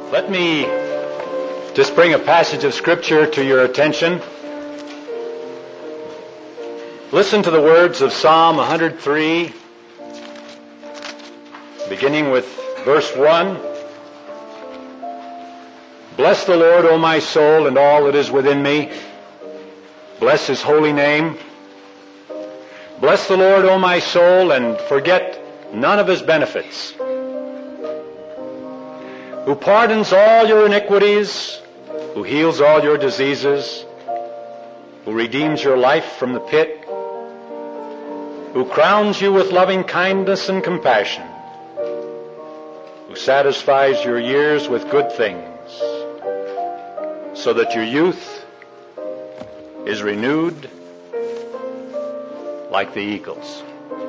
Let me just bring a passage of Scripture to your attention. Listen to the words of Psalm 103, beginning with verse 1. Bless the Lord, O my soul, and all that is within me. Bless His holy name. Bless the Lord, O my soul, and forget none of His benefits, who pardons all your iniquities, who heals all your diseases, who redeems your life from the pit, who crowns you with loving kindness and compassion, who satisfies your years with good things, so that your youth is renewed like the eagles.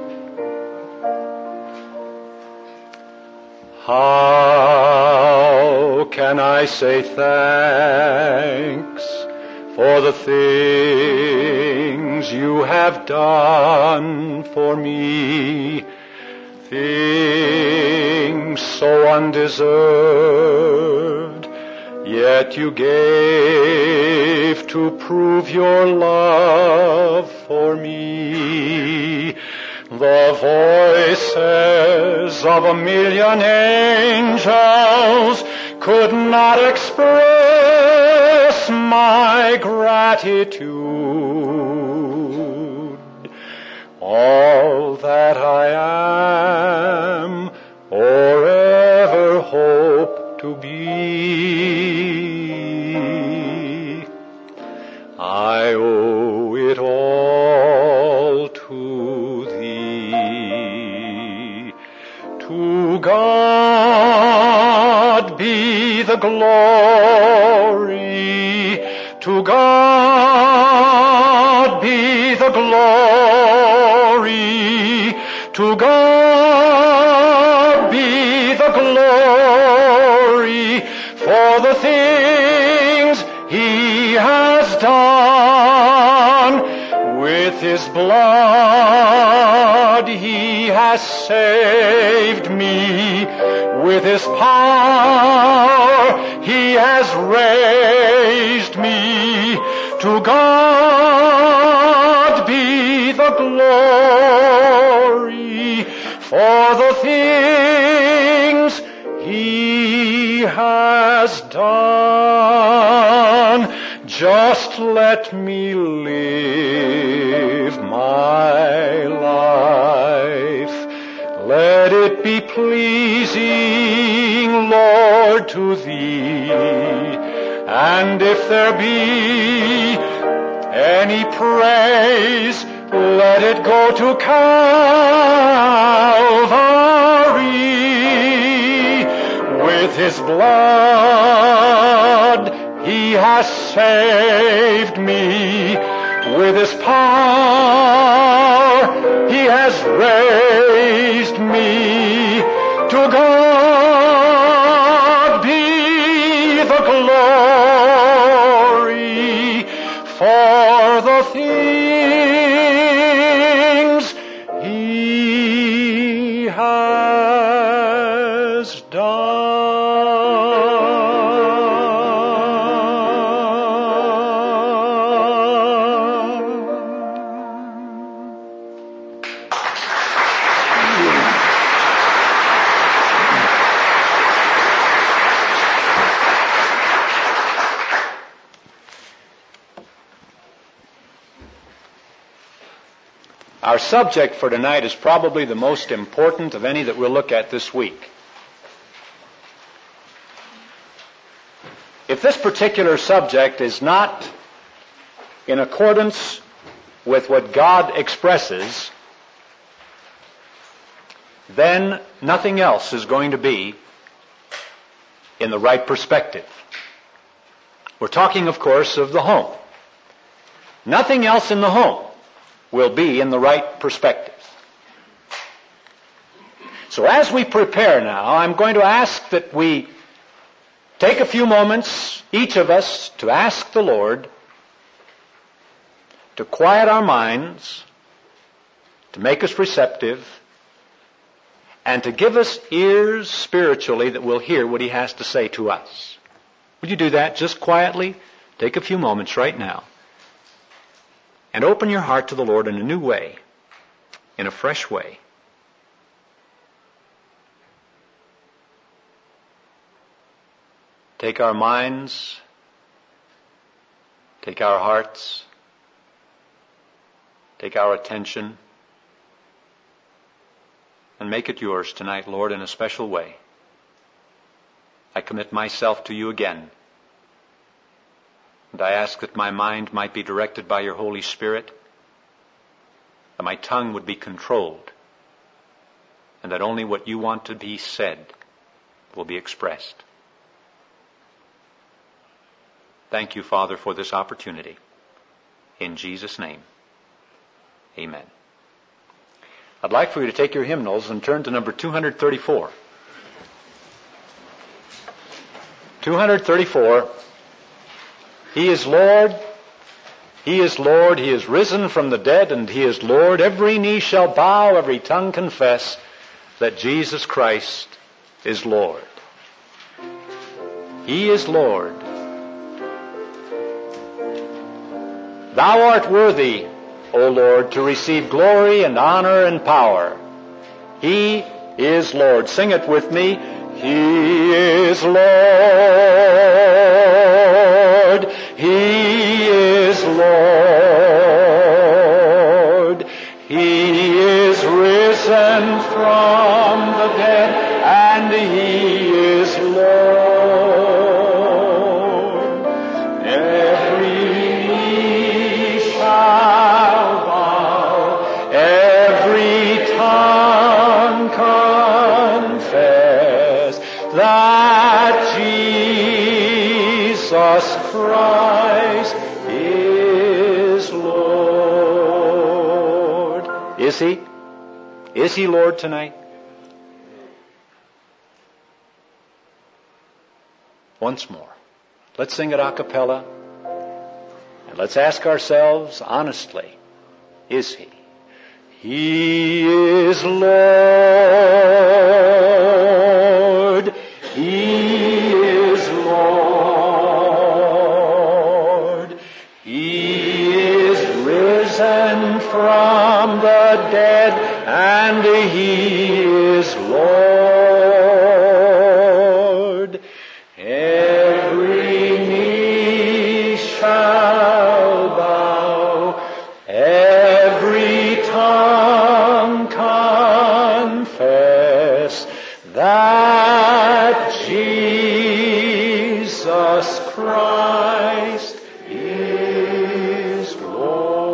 How can I say thanks for the things you have done for me? Things so undeserved, yet you gave to prove your love for me. The voices of a million angels could not express my gratitude. All that I am or ever hope to be, I owe it all to Thee. To God be the glory. To God be the glory. To God be the glory for the things He has done. With His blood He has saved me. With His power He has raised me. To God be the glory for the things He has done. Just let me live my life. Let it be pleasing, Lord, to Thee. And if there be any praise, let it go to Calvary. With His blood He has saved me. With His power He has raised me. To God be the glory for the things He has done. Our subject for tonight is probably the most important of any that we'll look at this week. If this particular subject is not in accordance with what God expresses, then nothing else is going to be in the right perspective. We're talking, of course, of the home. Nothing else in the home will be in the right perspective. So as we prepare now, I'm going to ask that we take a few moments, each of us, to ask the Lord to quiet our minds, to make us receptive, and to give us ears spiritually that will hear what He has to say to us. Would you do that just quietly? Take a few moments right now and open your heart to the Lord in a new way, in a fresh way. Take our minds, take our hearts, take our attention, and make it yours tonight, Lord, in a special way. I commit myself to you again, and I ask that my mind might be directed by your Holy Spirit, that my tongue would be controlled, and that only what you want to be said will be expressed. Thank you, Father, for this opportunity. In Jesus' name, amen. I'd like for you to take your hymnals and turn to number 234. 234. He is Lord. He is Lord. He is risen from the dead, and He is Lord. Every knee shall bow, every tongue confess that Jesus Christ is Lord. He is Lord. Thou art worthy, O Lord, to receive glory and honor and power. He is Lord. Sing it with me. He is Lord. He is Lord. He is risen from the dead, and He is Lord. Christ is Lord. Is He? Is He Lord tonight? Once more. Let's sing it a cappella. And let's ask ourselves honestly, is He? He is Lord. He is Lord. From the dead, and He is Lord. Every knee shall bow, every tongue confess that Jesus Christ is Lord.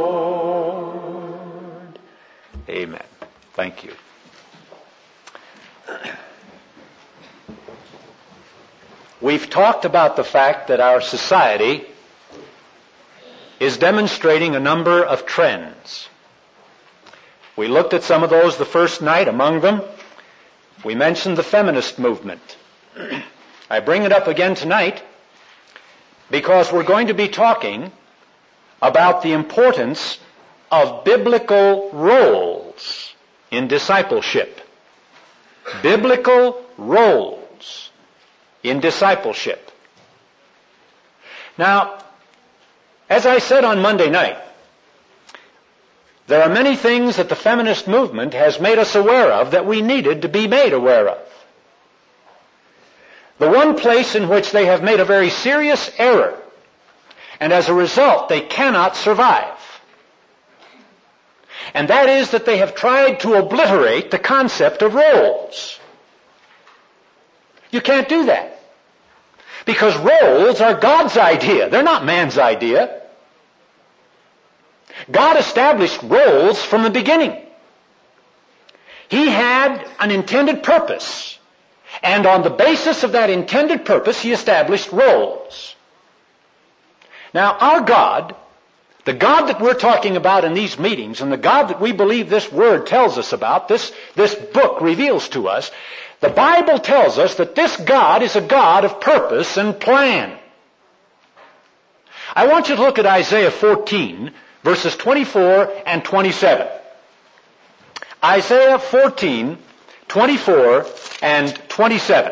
Amen. Thank you. We've talked about the fact that our society is demonstrating a number of trends. We looked at some of those the first night. Among them, we mentioned the feminist movement. I bring it up again tonight because we're going to be talking about the importance of biblical roles in discipleship. Biblical roles in discipleship. Now, as I said on Monday night, there are many things that the feminist movement has made us aware of that we needed to be made aware of. The one place in which they have made a very serious error, and as a result they cannot survive, and that is that they have tried to obliterate the concept of roles. You can't do that, because roles are God's idea. They're not man's idea. God established roles from the beginning. He had an intended purpose, and on the basis of that intended purpose, He established roles. Now, our God, the God that we're talking about in these meetings, and the God that we believe this Word tells us about, this book reveals to us, the Bible tells us that this God is a God of purpose and plan. I want you to look at Isaiah 14, verses 24 and 27. Isaiah 14, 24 and 27.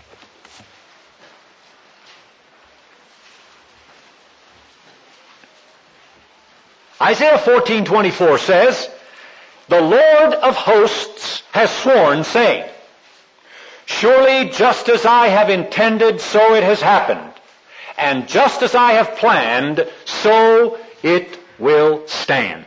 Isaiah 14:24 says, "The Lord of hosts has sworn, saying, surely just as I have intended, so it has happened. And just as I have planned, so it will stand."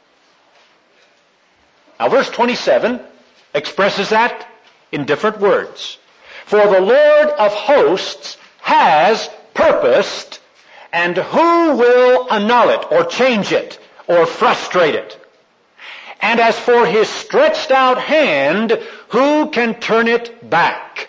Now verse 27 expresses that in different words. "For the Lord of hosts has purposed, and who will annul it or change it or frustrate it? And as for his stretched out hand, who can turn it back?"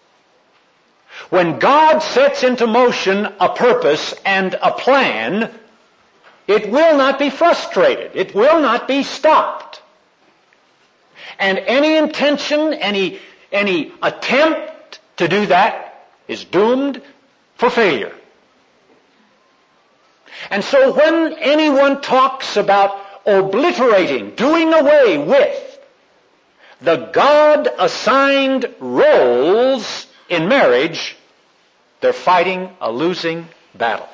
When God sets into motion a purpose and a plan, it will not be frustrated. It will not be stopped. And any intention, any attempt to do that is doomed for failure. And so when anyone talks about obliterating, doing away with the God-assigned roles in marriage, they're fighting a losing battle.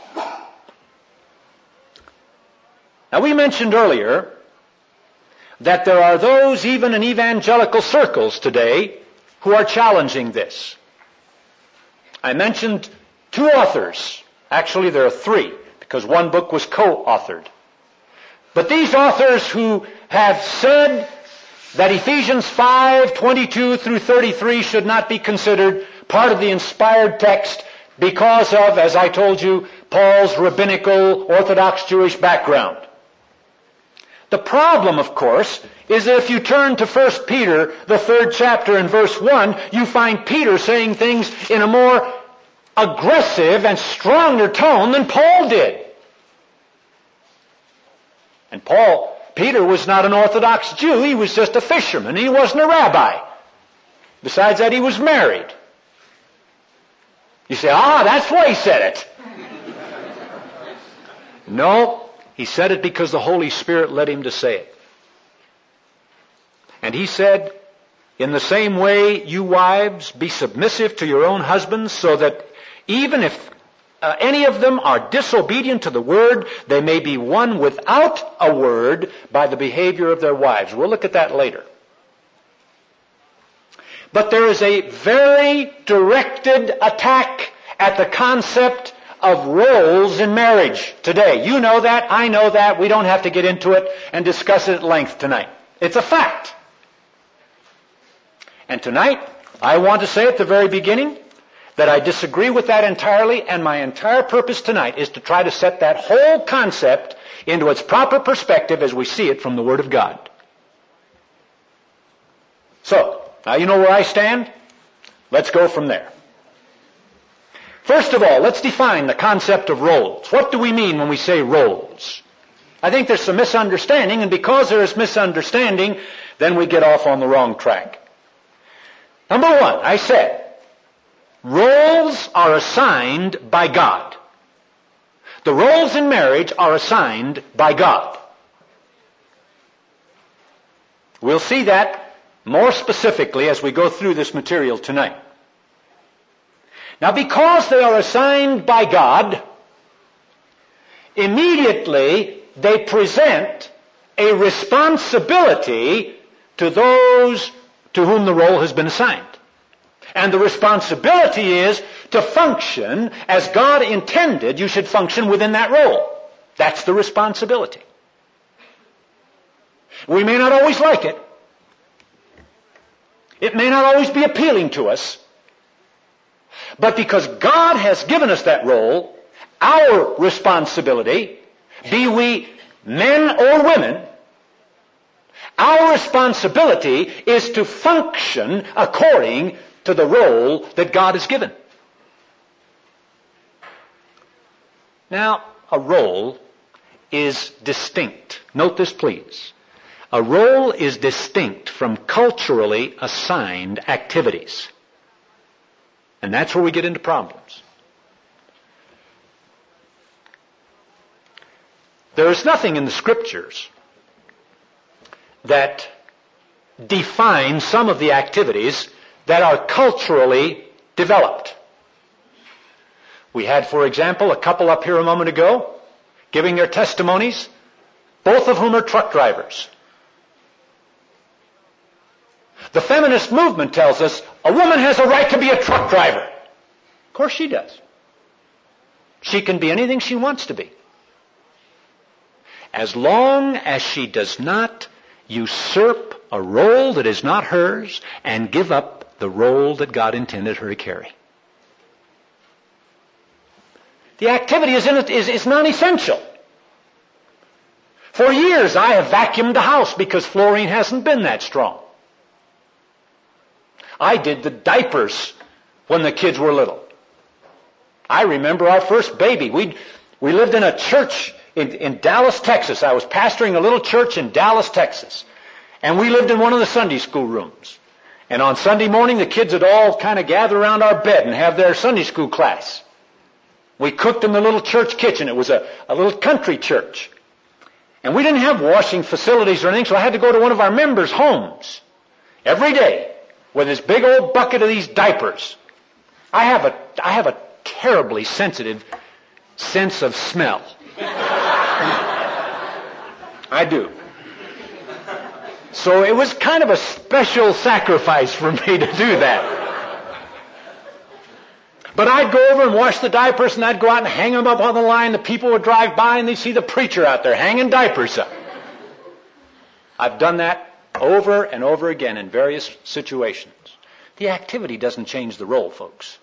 Now we mentioned earlier that there are those even in evangelical circles today who are challenging this. I mentioned two authors. Actually, there are three, because one book was co-authored. But these authors who have said that Ephesians 5:22 through 33 should not be considered part of the inspired text because of, as I told you, Paul's rabbinical Orthodox Jewish background. The problem, of course, is that if you turn to 1 Peter, the 3rd chapter and verse 1, you find Peter saying things in a more aggressive and stronger tone than Paul did. And Peter was not an Orthodox Jew. He was just a fisherman. He wasn't a rabbi. Besides that, he was married. You say, that's why he said it. No, he said it because the Holy Spirit led him to say it. And he said, in the same way, you wives, be submissive to your own husbands, so that even if any of them are disobedient to the word, they may be won without a word by the behavior of their wives. We'll look at that later. But there is a very directed attack at the concept of roles in marriage today. You know that, I know that. We don't have to get into it and discuss it at length tonight. It's a fact. And tonight, I want to say at the very beginning that I disagree with that entirely, and my entire purpose tonight is to try to set that whole concept into its proper perspective as we see it from the Word of God. So, now you know where I stand. Let's go from there. First of all, let's define the concept of roles. What do we mean when we say roles? I think there's some misunderstanding, and because there is misunderstanding, then we get off on the wrong track. Number one, I said, roles are assigned by God. The roles in marriage are assigned by God. We'll see that more specifically as we go through this material tonight. Now, because they are assigned by God, immediately they present a responsibility to those to whom the role has been assigned. And the responsibility is to function as God intended you should function within that role. That's the responsibility. We may not always like it. It may not always be appealing to us. But because God has given us that role, our responsibility, be we men or women, our responsibility is to function according to the role that God has given. Now, a role is distinct. Note this, please. A role is distinct from culturally assigned activities. And that's where we get into problems. There is nothing in the Scriptures that define some of the activities that are culturally developed. We had, for example, a couple up here a moment ago giving their testimonies, both of whom are truck drivers. The feminist movement tells us a woman has a right to be a truck driver. Of course she does. She can be anything she wants to be, as long as she does not usurp a role that is not hers and give up the role that God intended her to carry. The activity is non-essential. For years I have vacuumed the house because Florine hasn't been that strong. I did the diapers when the kids were little. I remember our first baby. We lived in a church in Dallas, Texas. I was pastoring a little church in Dallas, Texas. And we lived in one of the Sunday school rooms. And on Sunday morning, the kids would all kind of gather around our bed and have their Sunday school class. We cooked in the little church kitchen. It was a little country church. And we didn't have washing facilities or anything, so I had to go to one of our members' homes every day with this big old bucket of these diapers. I have a terribly sensitive sense of smell. I do. So it was kind of a special sacrifice for me to do that. But I'd go over and wash the diapers, and I'd go out and hang them up on the line. The people would drive by, and they'd see the preacher out there hanging diapers up. I've done that over and over again in various situations. The activity doesn't change the role, folks.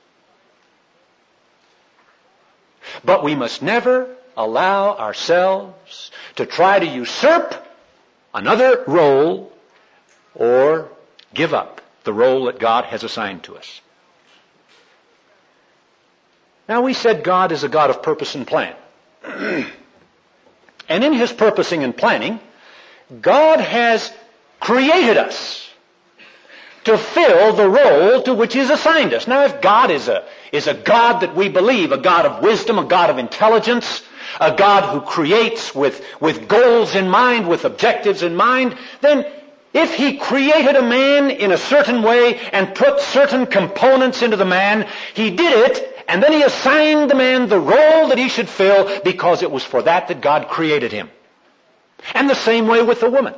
But we must never allow ourselves to try to usurp another role or give up the role that God has assigned to us. Now, we said God is a God of purpose and plan. And in His purposing and planning, God has created us to fill the role to which He has assigned us. Now, if God is a God that we believe, a God of wisdom, a God of intelligence, a God who creates with goals in mind, with objectives in mind, then if He created a man in a certain way and put certain components into the man, He did it, and then He assigned the man the role that he should fill because it was for that God created him. And the same way with the woman.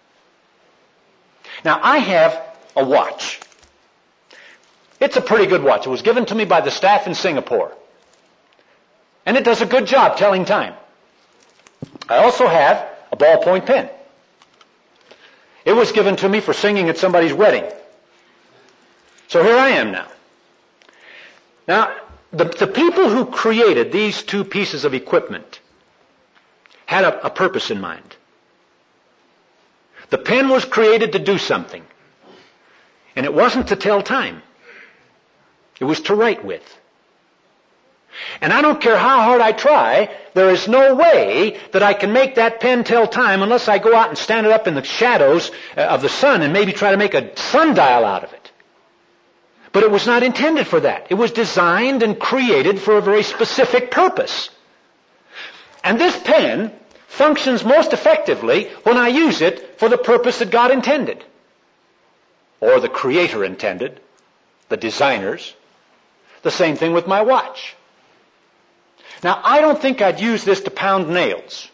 Now, I have a watch. It's a pretty good watch. It was given to me by the staff in Singapore. And it does a good job telling time. I also have a ballpoint pen. It was given to me for singing at somebody's wedding. So here I am now. Now, the people who created these two pieces of equipment had a purpose in mind. The pen was created to do something. And it wasn't to tell time. It was to write with. And I don't care how hard I try, there is no way that I can make that pen tell time unless I go out and stand it up in the shadows of the sun and maybe try to make a sundial out of it. But it was not intended for that. It was designed and created for a very specific purpose. And this pen functions most effectively when I use it for the purpose that God intended. Or the Creator intended, the designers. The same thing with my watch. Now, I don't think I'd use this to pound nails.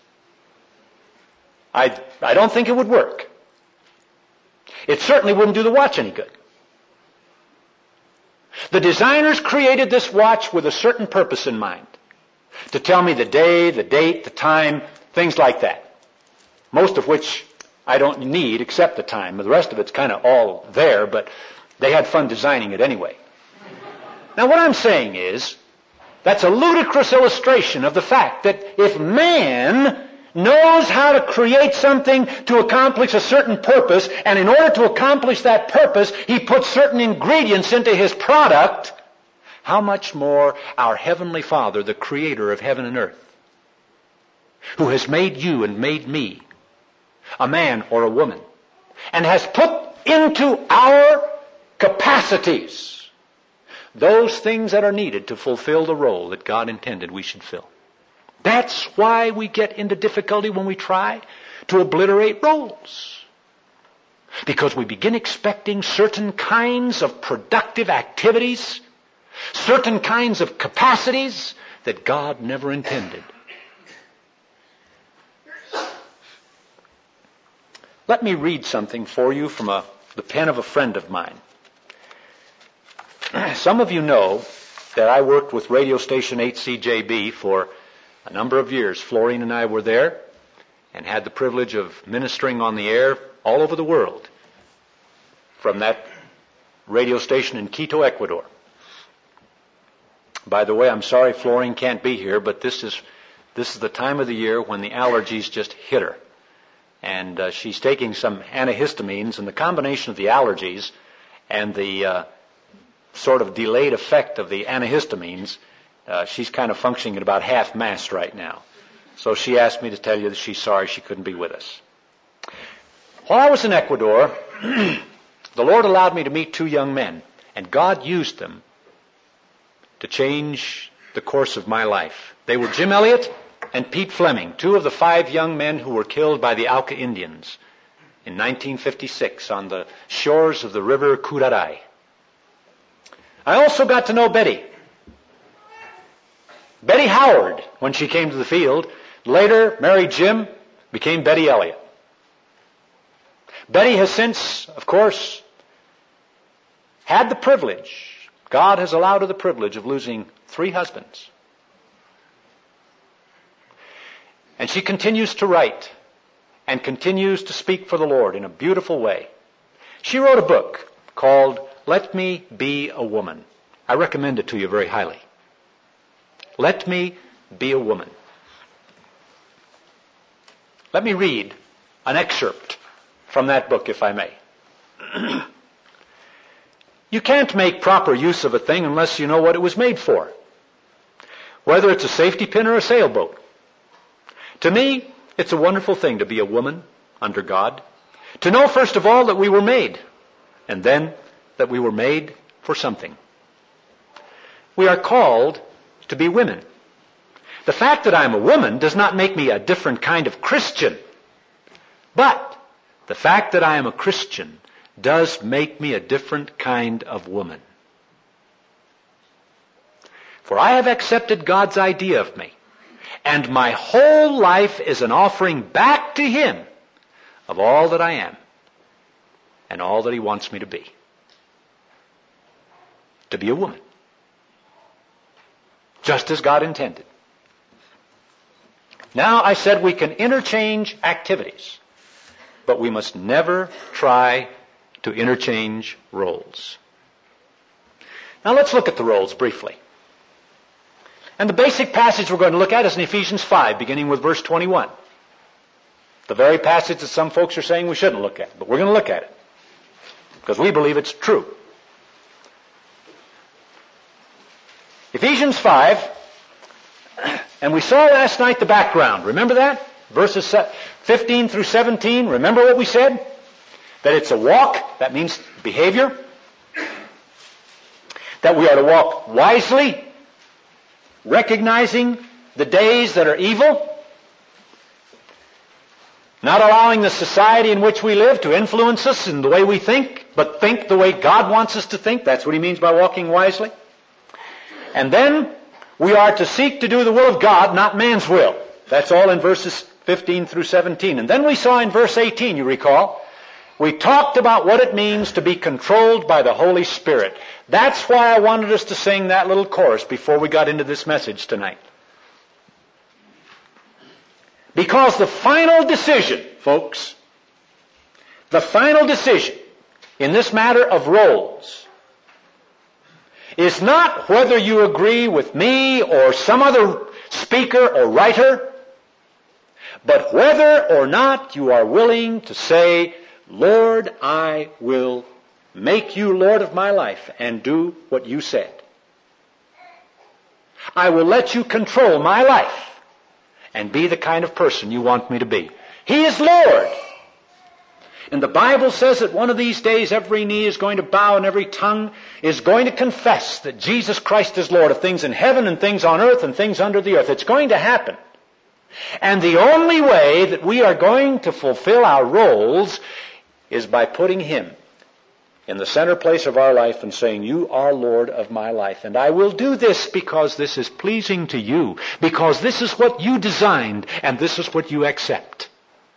I don't think it would work. It certainly wouldn't do the watch any good. The designers created this watch with a certain purpose in mind. To tell me the day, the date, the time, things like that. Most of which I don't need except the time. The rest of it's kind of all there, but they had fun designing it anyway. Now, what I'm saying is, that's a ludicrous illustration of the fact that if man knows how to create something to accomplish a certain purpose, and in order to accomplish that purpose, he puts certain ingredients into his product, how much more our Heavenly Father, the Creator of heaven and earth, who has made you and made me, a man or a woman, and has put into our capacities those things that are needed to fulfill the role that God intended we should fill. That's why we get into difficulty when we try to obliterate roles. Because we begin expecting certain kinds of productive activities, certain kinds of capacities that God never intended. Let me read something for you from the pen of a friend of mine. Some of you know that I worked with radio station 8CJB for a number of years. Florine and I were there and had the privilege of ministering on the air all over the world from that radio station in Quito, Ecuador. By the way, I'm sorry Florine can't be here, but this is the time of the year when the allergies just hit her. And she's taking some antihistamines, and the combination of the allergies and the sort of delayed effect of the antihistamines, she's kind of functioning at about half-mast right now. So she asked me to tell you that she's sorry she couldn't be with us. While I was in Ecuador, the Lord allowed me to meet two young men, and God used them to change the course of my life. They were Jim Elliott and Pete Fleming, two of the 5 young men who were killed by the Auca Indians in 1956 on the shores of the river Curaray. I also got to know Betty Howard when she came to the field. Later married Jim, became Betty Elliott. Betty has since, of course, had the privilege, God has allowed her the privilege of losing 3 husbands. And she continues to write and continues to speak for the Lord in a beautiful way. She wrote a book called Let Me Be a Woman. I recommend it to you very highly. Let Me Be a Woman. Let me read an excerpt from that book, if I may. You can't make proper use of a thing unless you know what it was made for, whether it's a safety pin or a sailboat. To me, it's a wonderful thing to be a woman under God. To know, first of all, that we were made, and then that we were made for something. We are called to be women. The fact that I'm a woman does not make me a different kind of Christian. But the fact that I am a Christian does make me a different kind of woman. For I have accepted God's idea of me, and my whole life is an offering back to Him of all that I am and all that He wants me to be. To be a woman. Just as God intended. Now, I said we can interchange activities, but we must never try to interchange roles. Now, let's look at the roles briefly. And the basic passage we're going to look at is in Ephesians 5, beginning with verse 21. The very passage that some folks are saying we shouldn't look at, but we're going to look at it because we believe it's true. Ephesians 5, and we saw last night the background. Remember that? Verses 15 through 17. Remember what we said? That it's a walk. That means behavior. That we are to walk wisely, recognizing the days that are evil, not allowing the society in which we live to influence us in the way we think, but think the way God wants us to think. That's what he means by walking wisely. And then we are to seek to do the will of God, not man's will. That's all in verses 15 through 17. And then we saw in verse 18, you recall, we talked about what it means to be controlled by the Holy Spirit. That's why I wanted us to sing that little chorus before we got into this message tonight. Because the final decision, folks, the final decision in this matter of roles is not whether you agree with me or some other speaker or writer, but whether or not you are willing to say, Lord, I will make you Lord of my life and do what you said. I will let you control my life and be the kind of person you want me to be. He is Lord. And the Bible says that one of these days every knee is going to bow and every tongue is going to confess that Jesus Christ is Lord of things in heaven and things on earth and things under the earth. It's going to happen. And the only way that we are going to fulfill our roles is by putting Him in the center place of our life and saying, you are Lord of my life. And I will do this because this is pleasing to you, because this is what you designed and this is what you accept.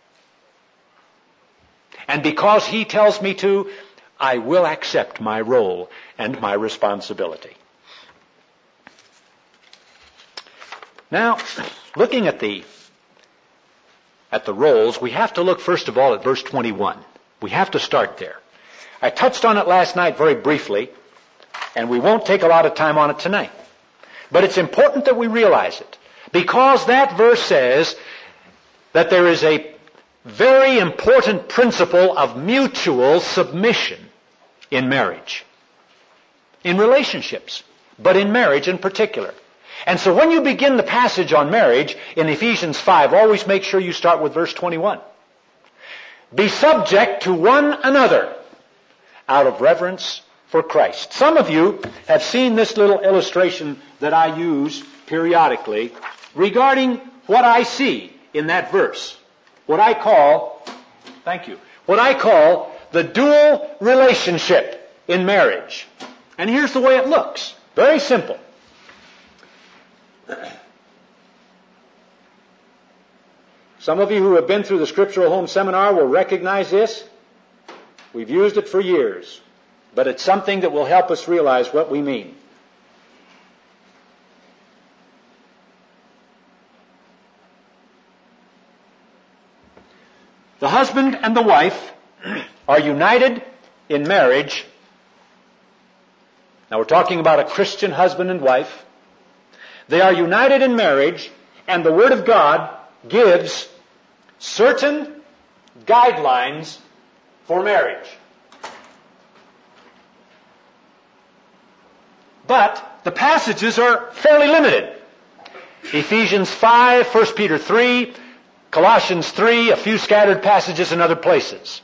And because He tells me to, I will accept my role and my responsibility. Now, looking at the roles, we have to look first of all at verse 21. We have to start there. I touched on it last night very briefly, and we won't take a lot of time on it tonight. But it's important that we realize it, because that verse says that there is a very important principle of mutual submission in marriage, in relationships, but in marriage in particular. And so when you begin the passage on marriage in Ephesians 5, always make sure you start with verse 21. Be subject to one another out of reverence for Christ. Some of you have seen this little illustration that I use periodically regarding what I see in that verse. What I call the dual relationship in marriage. And here's the way it looks. Very simple. Some of you who have been through the Scriptural Home Seminar will recognize this. We've used it for years, but it's something that will help us realize what we mean. The husband and the wife are united in marriage. Now we're talking about a Christian husband and wife. They are united in marriage, and the Word of God gives certain guidelines for marriage. But the passages are fairly limited. Ephesians 5, 1 Peter 3, Colossians 3, a few scattered passages in other places.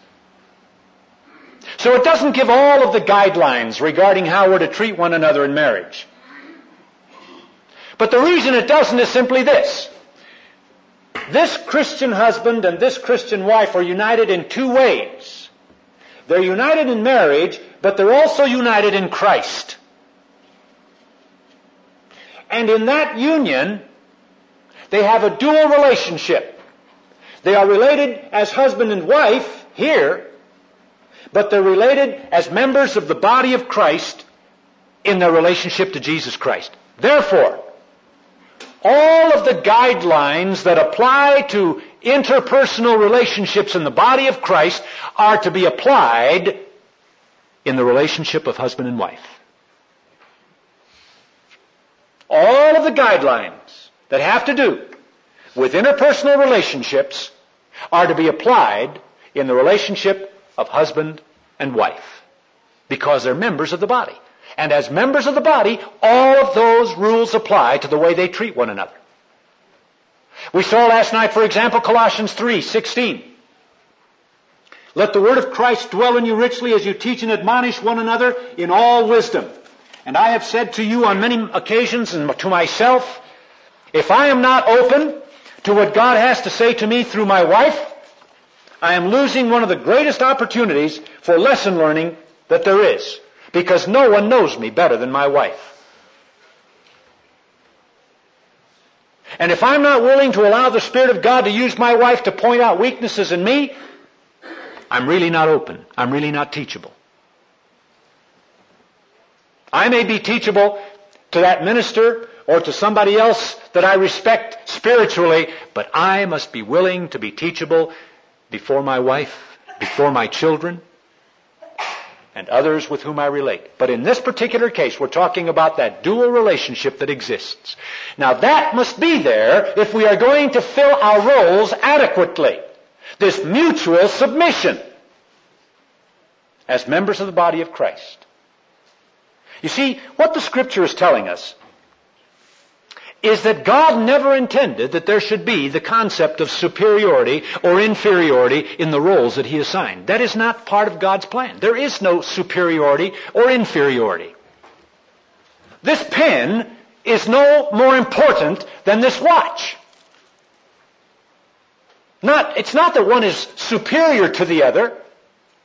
So it doesn't give all of the guidelines regarding how we're to treat one another in marriage. But the reason it doesn't is simply this. This Christian husband and this Christian wife are united in two ways. They're united in marriage, but they're also united in Christ. And in that union, they have a dual relationship. They are related as husband and wife here, but they're related as members of the body of Christ in their relationship to Jesus Christ. Therefore, all of the guidelines that apply to interpersonal relationships in the body of Christ are to be applied in the relationship of husband and wife. All of the guidelines that have to do with interpersonal relationships are to be applied in the relationship of husband and wife, because they're members of the body. And as members of the body, all of those rules apply to the way they treat one another. We saw last night, for example, Colossians 3:16. Let the word of Christ dwell in you richly as you teach and admonish one another in all wisdom. And I have said to you on many occasions and to myself, if I am not open to what God has to say to me through my wife, I am losing one of the greatest opportunities for lesson learning that there is. Because no one knows me better than my wife. And if I'm not willing to allow the Spirit of God to use my wife to point out weaknesses in me, I'm really not open. I'm really not teachable. I may be teachable to that minister or to somebody else that I respect spiritually, but I must be willing to be teachable before my wife, before my children, and others with whom I relate. But in this particular case, we're talking about that dual relationship that exists. Now that must be there if we are going to fill our roles adequately. This mutual submission as members of the body of Christ. You see, what the Scripture is telling us is that God never intended that there should be the concept of superiority or inferiority in the roles that He assigned. That is not part of God's plan. There is no superiority or inferiority. This pen is no more important than this watch. It's not that one is superior to the other.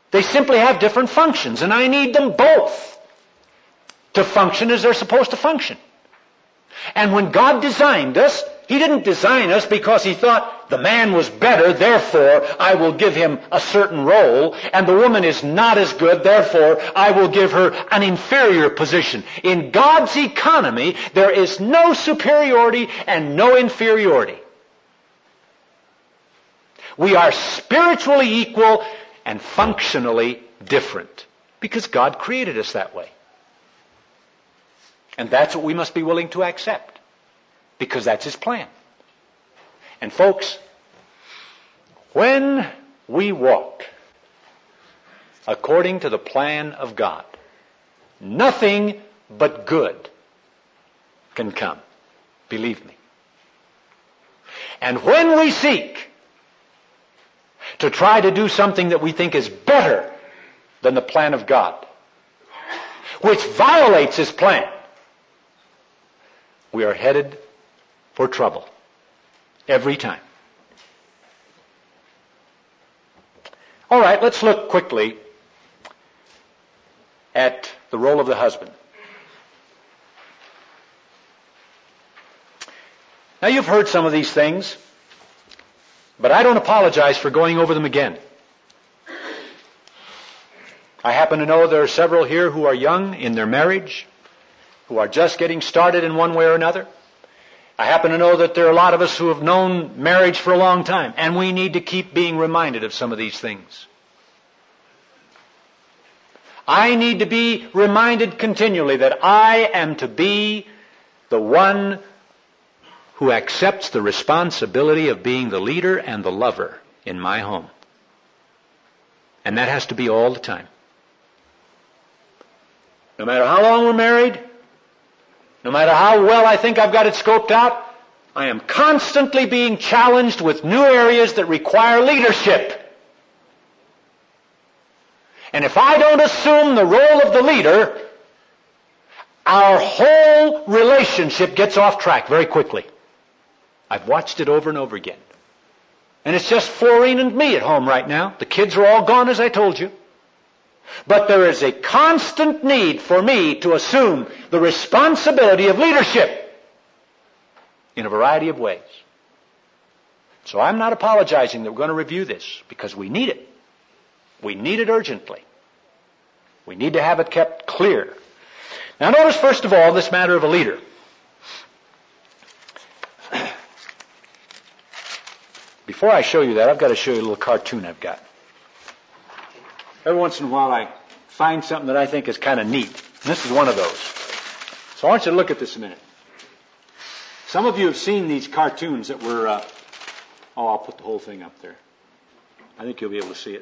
They simply have different functions, and I need them both to function as they're supposed to function. And when God designed us, He didn't design us because He thought the man was better, therefore I will give him a certain role, and the woman is not as good, therefore I will give her an inferior position. In God's economy, there is no superiority and no inferiority. We are spiritually equal and functionally different because God created us that way. And that's what we must be willing to accept because that's His plan. And folks, when we walk according to the plan of God, nothing but good can come. Believe me. And when we seek to try to do something that we think is better than the plan of God, which violates His plan, we are headed for trouble every time. All right, let's look quickly at the role of the husband. Now, you've heard some of these things, but I don't apologize for going over them again. I happen to know there are several here who are young in their marriage, who are just getting started in one way or another. I happen to know that there are a lot of us who have known marriage for a long time, and we need to keep being reminded of some of these things. I need to be reminded continually that I am to be the one who accepts the responsibility of being the leader and the lover in my home. And that has to be all the time. No matter how long we're married, no matter how well I think I've got it scoped out, I am constantly being challenged with new areas that require leadership. And if I don't assume the role of the leader, our whole relationship gets off track very quickly. I've watched it over and over again. And it's just Florine and me at home right now. The kids are all gone, as I told you. But there is a constant need for me to assume the responsibility of leadership in a variety of ways. So I'm not apologizing that we're going to review this because we need it. We need it urgently. We need to have it kept clear. Now notice first of all this matter of a leader. Before I show you that, I've got to show you a little cartoon I've got. Every once in a while I find something that I think is kind of neat. And this is one of those. So I want you to look at this a minute. Some of you have seen these cartoons that were, I'll put the whole thing up there. I think you'll be able to see it.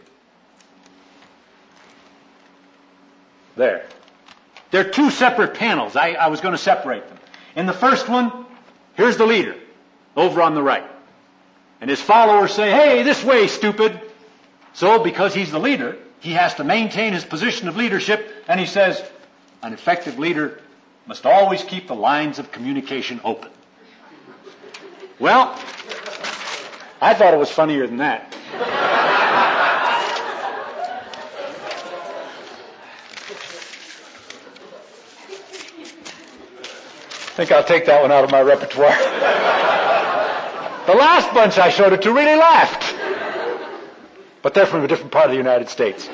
There. They're two separate panels. I was going to separate them. In the first one, here's the leader, over on the right. And his followers say, hey, this way, stupid. So, because he's the leader, he has to maintain his position of leadership, and he says, an effective leader must always keep the lines of communication open. Well, I thought it was funnier than that. I think I'll take that one out of my repertoire. The last bunch I showed it to really laughed. But they're from a different part of the United States.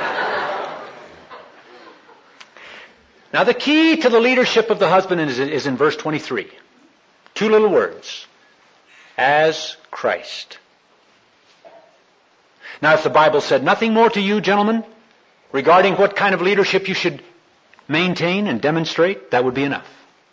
Now the key to the leadership of the husband is in verse 23. Two little words. As Christ. Now if the Bible said nothing more to you, gentlemen, regarding what kind of leadership you should maintain and demonstrate, that would be enough.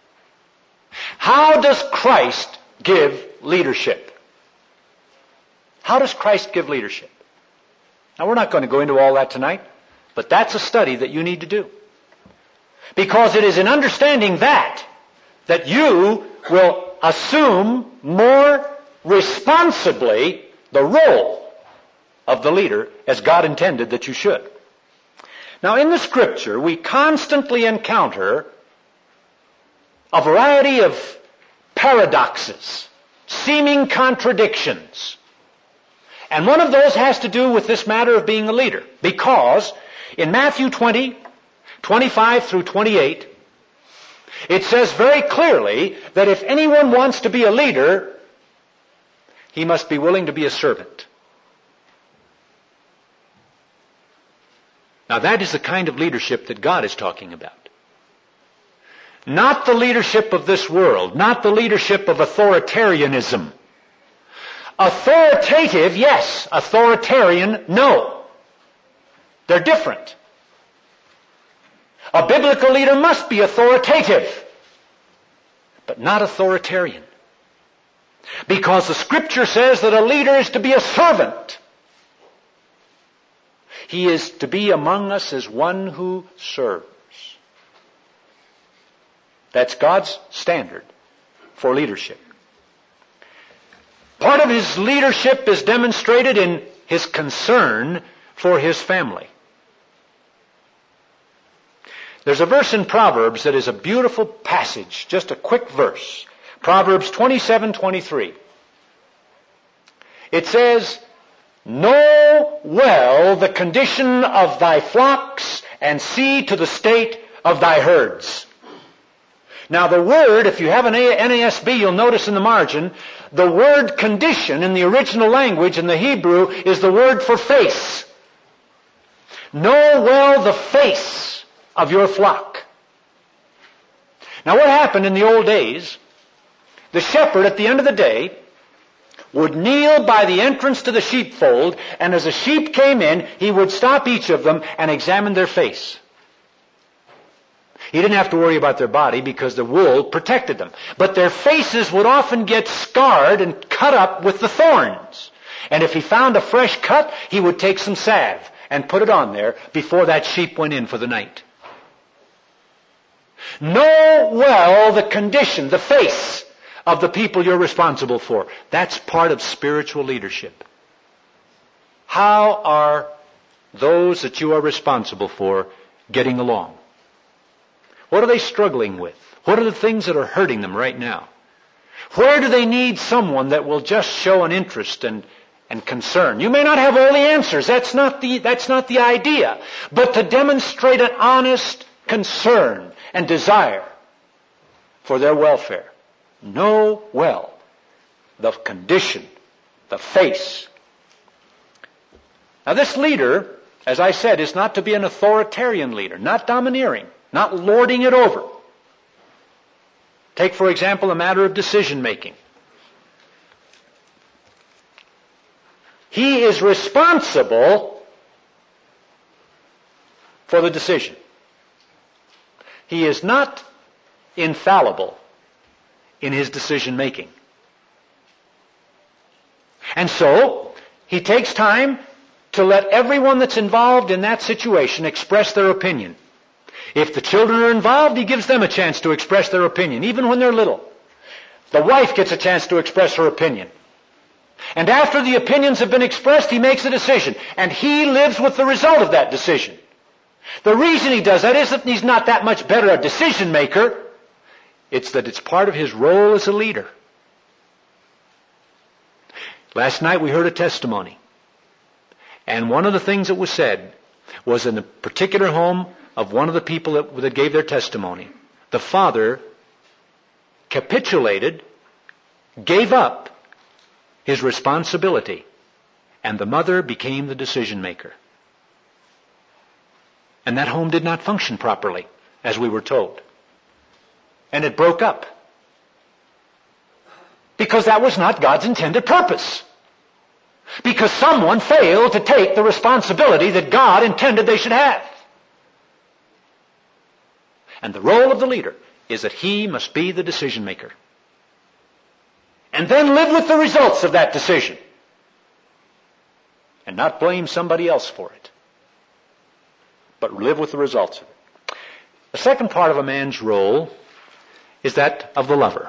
How does Christ give leadership? How does Christ give leadership? Now, we're not going to go into all that tonight, but that's a study that you need to do. Because it is in understanding that you will assume more responsibly the role of the leader as God intended that you should. Now, in the Scripture, we constantly encounter a variety of paradoxes, seeming contradictions. And one of those has to do with this matter of being a leader. Because in Matthew 20, 25 through 28, it says very clearly that if anyone wants to be a leader, he must be willing to be a servant. Now that is the kind of leadership that God is talking about. Not the leadership of this world, not the leadership of authoritarianism. Authoritative, yes. Authoritarian, no. They're different. A biblical leader must be authoritative, but not authoritarian. Because the Scripture says that a leader is to be a servant. He is to be among us as one who serves. That's God's standard for leadership. Part of his leadership is demonstrated in his concern for his family. There's a verse in Proverbs that is a beautiful passage, just a quick verse. Proverbs 27:23. It says, "Know well the condition of thy flocks, and see to the state of thy herds." Now the word, if you have an NASB, you'll notice in the margin, the word condition in the original language in the Hebrew is the word for face. Know well the face of your flock. Now what happened in the old days, the shepherd at the end of the day would kneel by the entrance to the sheepfold, and as the sheep came in, he would stop each of them and examine their face. He didn't have to worry about their body because the wool protected them. But their faces would often get scarred and cut up with the thorns. And if he found a fresh cut, he would take some salve and put it on there before that sheep went in for the night. Know well the condition, the face of the people you're responsible for. That's part of spiritual leadership. How are those that you are responsible for getting along? What are they struggling with? What are the things that are hurting them right now? Where do they need someone that will just show an interest and concern? You may not have all the answers. That's not the idea. But to demonstrate an honest concern and desire for their welfare. Know well the condition, the face. Now this leader, as I said, is not to be an authoritarian leader, not domineering, not lording it over. Take, for example, a matter of decision making. He is responsible for the decision. He is not infallible in his decision making. And so, he takes time to let everyone that's involved in that situation express their opinion. If the children are involved, he gives them a chance to express their opinion, even when they're little. The wife gets a chance to express her opinion. And after the opinions have been expressed, he makes a decision. And he lives with the result of that decision. The reason he does that isn't he's not that much better a decision maker. It's that it's part of his role as a leader. Last night we heard a testimony. And one of the things that was said was in a particular home of one of the people that gave their testimony. The father capitulated, gave up his responsibility, and the mother became the decision maker. And that home did not function properly, as we were told. And it broke up. Because that was not God's intended purpose. Because someone failed to take the responsibility that God intended they should have. And the role of the leader is that he must be the decision maker. And then live with the results of that decision. And not blame somebody else for it. But live with the results of it. The second part of a man's role is that of the lover.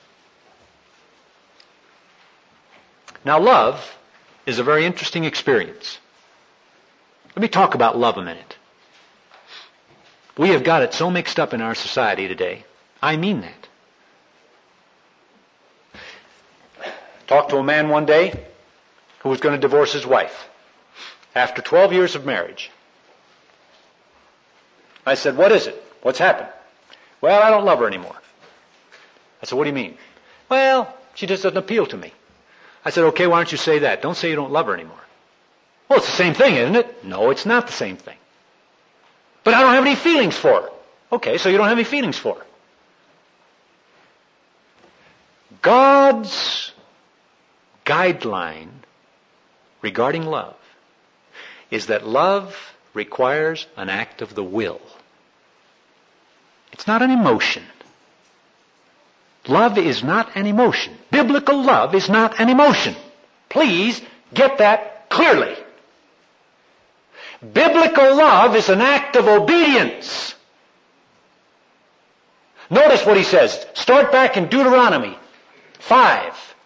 Now love is a very interesting experience. Let me talk about love a minute. We have got it so mixed up in our society today. I mean that. Talked to a man one day who was going to divorce his wife after 12 years of marriage. I said, what is it? What's happened? Well, I don't love her anymore. I said, what do you mean? Well, she just doesn't appeal to me. I said, okay, why don't you say that? Don't say you don't love her anymore. Well, it's the same thing, isn't it? No, it's not the same thing. But I don't have any feelings for her. Okay, so you don't have any feelings for her. God's guideline regarding love is that love requires an act of the will. It's not an emotion. Love is not an emotion. Biblical love is not an emotion. Please get that clearly. Biblical love is an act of obedience. Notice what he says. Start back in Deuteronomy 5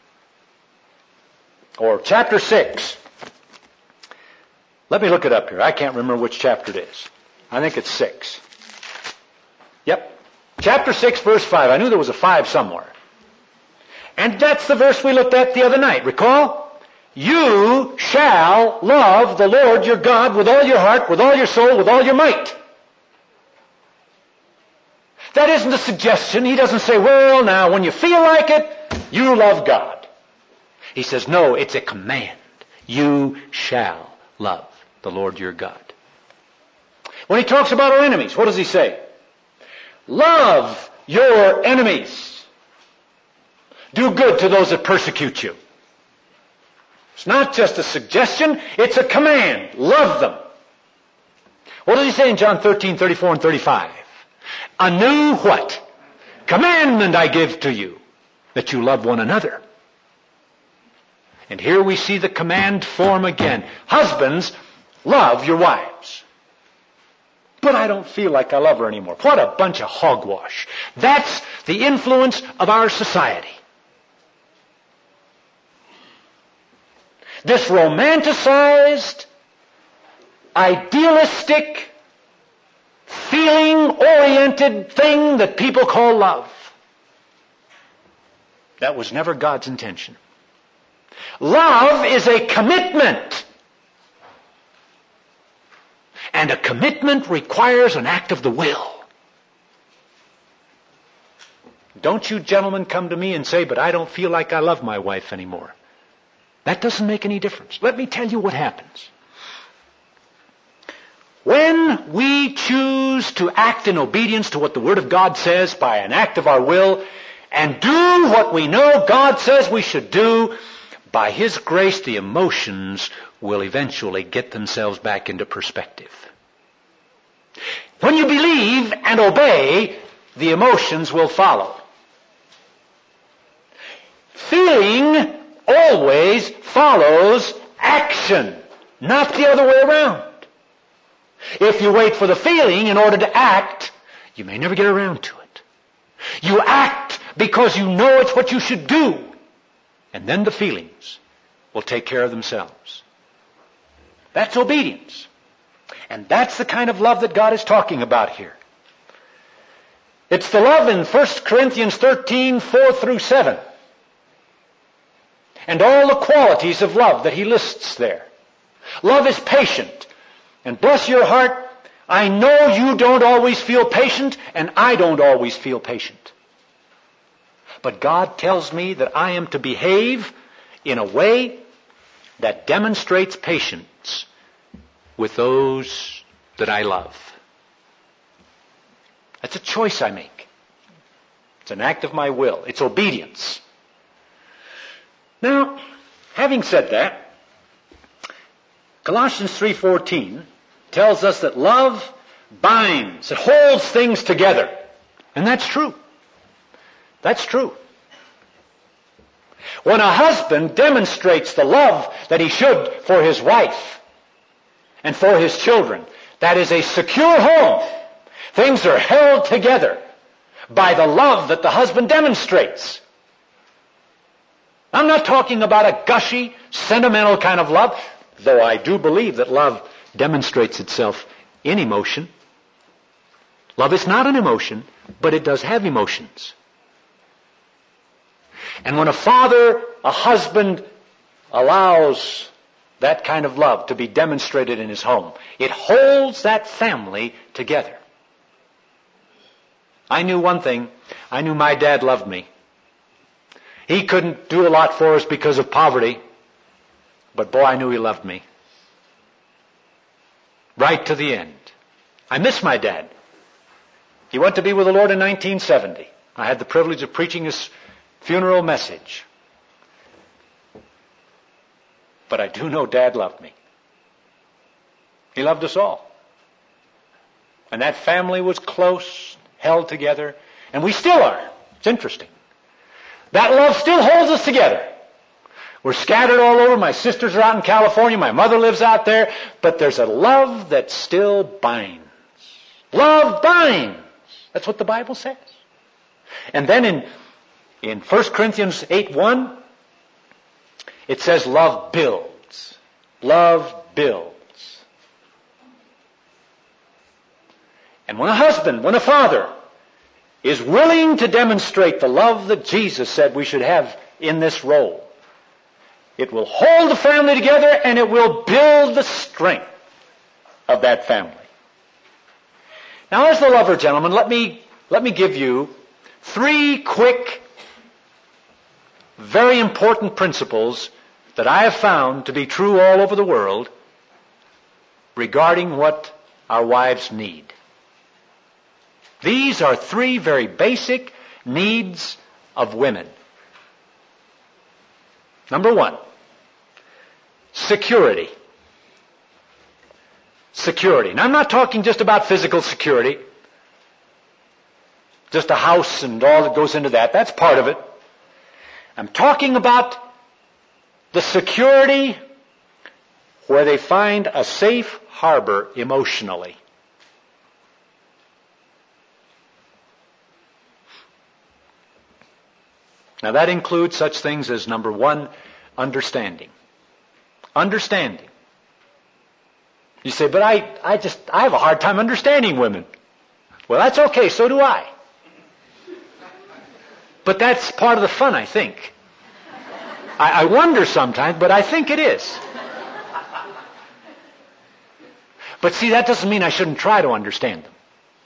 or chapter 6. Let me look it up here. I can't remember which chapter it is. I think it's 6. Yep. Chapter 6, verse 5. I knew there was a 5 somewhere. And that's the verse we looked at the other night. Recall? You shall love the Lord your God with all your heart, with all your soul, with all your might. That isn't a suggestion. He doesn't say, well, now, when you feel like it, you love God. He says, no, it's a command. You shall love the Lord your God. When he talks about our enemies, what does he say? Love your enemies. Do good to those that persecute you. It's not just a suggestion, it's a command. Love them. What does he say in John 13, 34 and 35? A new what? Commandment I give to you, that you love one another. And here we see the command form again. Husbands, love your wives. But I don't feel like I love her anymore. What a bunch of hogwash. That's the influence of our society. This romanticized, idealistic, feeling-oriented thing that people call love. That was never God's intention. Love is a commitment. And a commitment requires an act of the will. Don't you gentlemen come to me and say, but I don't feel like I love my wife anymore. That doesn't make any difference. Let me tell you what happens. When we choose to act in obedience to what the Word of God says by an act of our will, and do what we know God says we should do, by His grace, the emotions will eventually get themselves back into perspective. When you believe and obey, the emotions will follow. Feeling always follows action, not the other way around. If you wait for the feeling in order to act, you may never get around to it. You act because you know it's what you should do. And then the feelings will take care of themselves. That's obedience. And that's the kind of love that God is talking about here. It's the love in 1 Corinthians 13, 4 through 7. And all the qualities of love that he lists there. Love is patient. And bless your heart, I know you don't always feel patient, and I don't always feel patient. But God tells me that I am to behave in a way that demonstrates patience with those that I love. That's a choice I make. It's an act of my will. It's obedience. Now, having said that, Colossians 3:14 tells us that love binds. It holds things together. And that's true. That's true. When a husband demonstrates the love that he should for his wife and for his children, that is a secure home. Things are held together by the love that the husband demonstrates. I'm not talking about a gushy, sentimental kind of love, though I do believe that love demonstrates itself in emotion. Love is not an emotion, but it does have emotions. And when a father, a husband, allows that kind of love to be demonstrated in his home. It holds that family together. I knew one thing. I knew my dad loved me. He couldn't do a lot for us because of poverty, but boy, I knew he loved me. Right to the end. I miss my dad. He went to be with the Lord in 1970. I had the privilege of preaching his funeral message. But I do know Dad loved me. He loved us all. And that family was close, held together, and we still are. It's interesting. That love still holds us together. We're scattered all over. My sisters are out in California. My mother lives out there. But there's a love that still binds. Love binds. That's what the Bible says. And then in 1 Corinthians 8:1, it says love builds. Love builds. And when a father is willing to demonstrate the love that Jesus said we should have in this role, it will hold the family together and it will build the strength of that family. Now, as the lover, gentlemen, let me give you 3 quick, very important principles that I have found to be true all over the world regarding what our wives need. These are 3 very basic needs of women. Number 1, security. Security. Now, I'm not talking just about physical security, just a house and all that goes into that. That's part of it. I'm talking about the security where they find a safe harbor emotionally. Now that includes such things as, number 1, understanding. Understanding. You say, but I have a hard time understanding women. Well, that's okay, so do I. But that's part of the fun, I think. I wonder sometimes, but I think it is. But see, that doesn't mean I shouldn't try to understand them.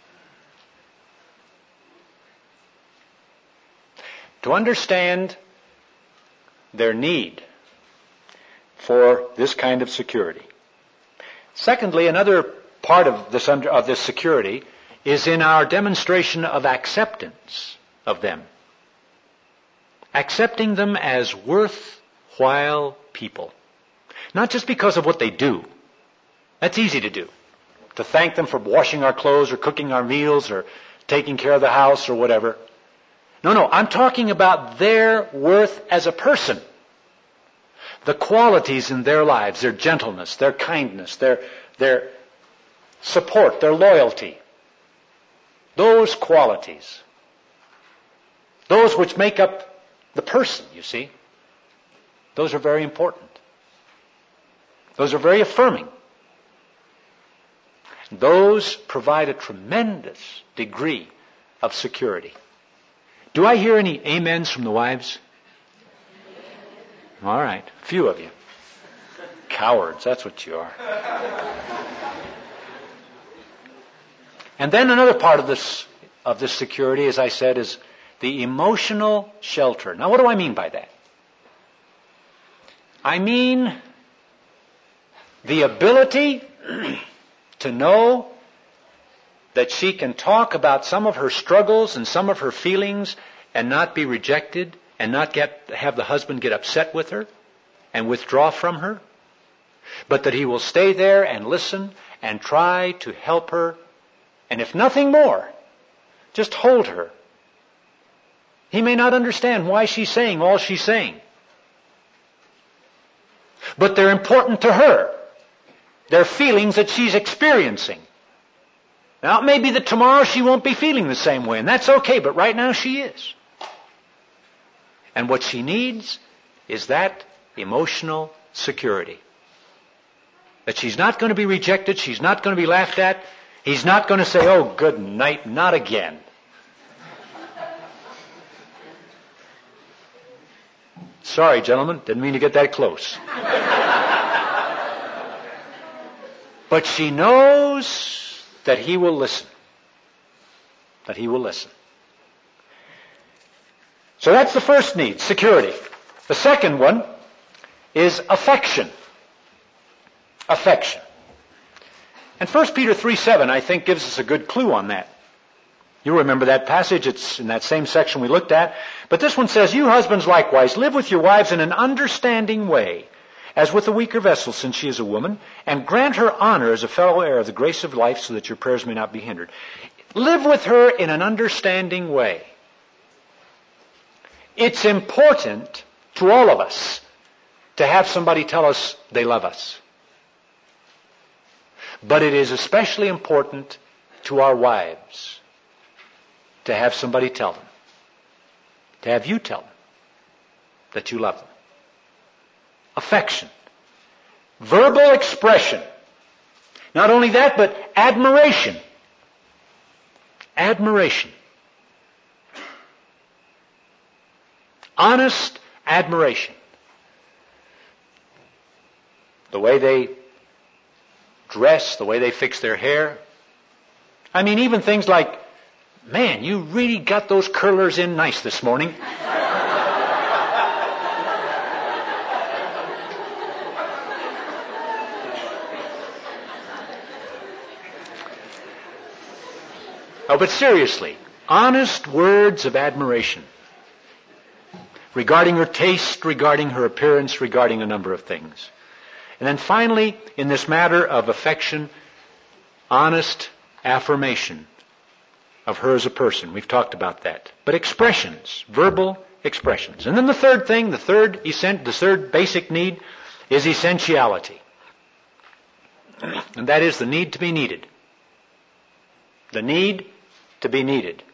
To understand their need for this kind of security. Secondly, another part of this security is in our demonstration of acceptance of them. Accepting them as worthwhile people. Not just because of what they do. That's easy to do. To thank them for washing our clothes or cooking our meals or taking care of the house or whatever. No, I'm talking about their worth as a person. The qualities in their lives, their gentleness, their kindness, their support, their loyalty. Those qualities. Those which make up the person, you see. Those are very important. Those are very affirming. Those provide a tremendous degree of security. Do I hear any amens from the wives? All right, a few of you. Cowards, that's what you are. And then another part of this security, as I said, is the emotional shelter. Now, what do I mean by that? I mean the ability to know that she can talk about some of her struggles and some of her feelings and not be rejected and not have the husband get upset with her and withdraw from her, but that he will stay there and listen and try to help her, and if nothing more, just hold her. He may not understand why she's saying all she's saying, but they're important to her. They're feelings that she's experiencing. Now, it may be that tomorrow she won't be feeling the same way, and that's okay, but right now she is. And what she needs is that emotional security. That she's not going to be rejected, she's not going to be laughed at, he's not going to say, oh, good night, not again. Sorry, gentlemen, didn't mean to get that close. But she knows that he will listen. That he will listen. So that's the first need, security. The second one is affection. Affection. And 1 Peter 3:7, I think, gives us a good clue on that. You'll remember that passage. It's in that same section we looked at. But this one says, "You husbands likewise, live with your wives in an understanding way, as with a weaker vessel, since she is a woman, and grant her honor as a fellow heir of the grace of life, so that your prayers may not be hindered." Live with her in an understanding way. It's important to all of us to have somebody tell us they love us. But it is especially important to our wives to have somebody tell them, to have you tell them that you love them. Affection. Verbal expression. Not only that, but admiration. Admiration. Honest admiration. The way they dress, the way they fix their hair. I mean, even things like, "Man, you really got those curlers in nice this morning." Oh, but seriously, honest words of admiration regarding her taste, regarding her appearance, regarding a number of things. And then finally, in this matter of affection, honest affirmation of her as a person. We've talked about that. But expressions, verbal expressions. And then the third thing, the third basic need is essentiality. And that is the need to be needed. The need to be needed.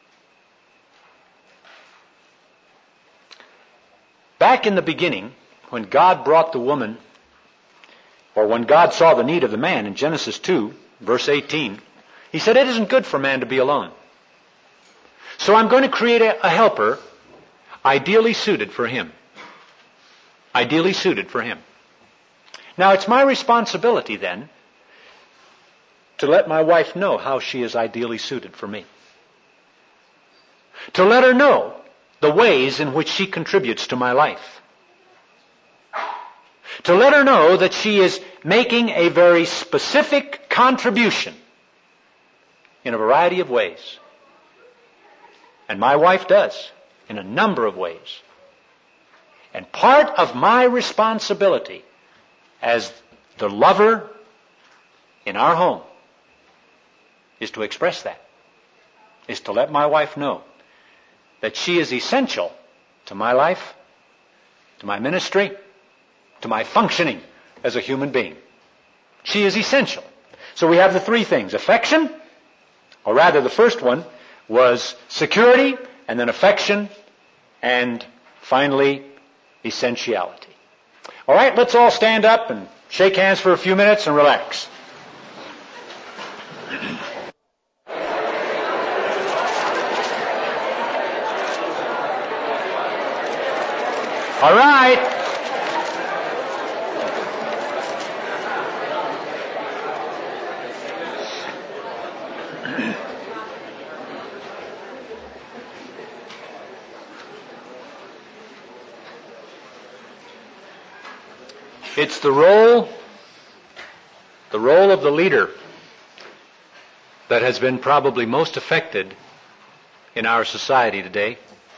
Back in the beginning, when God brought the woman, or when God saw the need of the man in Genesis 2, verse 18, He said, "It isn't good for man to be alone. So I'm going to create a helper ideally suited for him." Ideally suited for him. Now it's my responsibility then to let my wife know how she is ideally suited for me. To let her know the ways in which she contributes to my life. To let her know that she is making a very specific contribution in a variety of ways. And my wife does, in a number of ways. And part of my responsibility as the lover in our home is to express that. Is to let my wife know that she is essential to my life, to my ministry, to my functioning as a human being. She is essential. So we have the three things. Affection, or rather the first one was security, and then affection, and finally essentiality. All right, let's all stand up and shake hands for a few minutes and relax. All right. It's the role of the leader that has been probably most affected in our society today.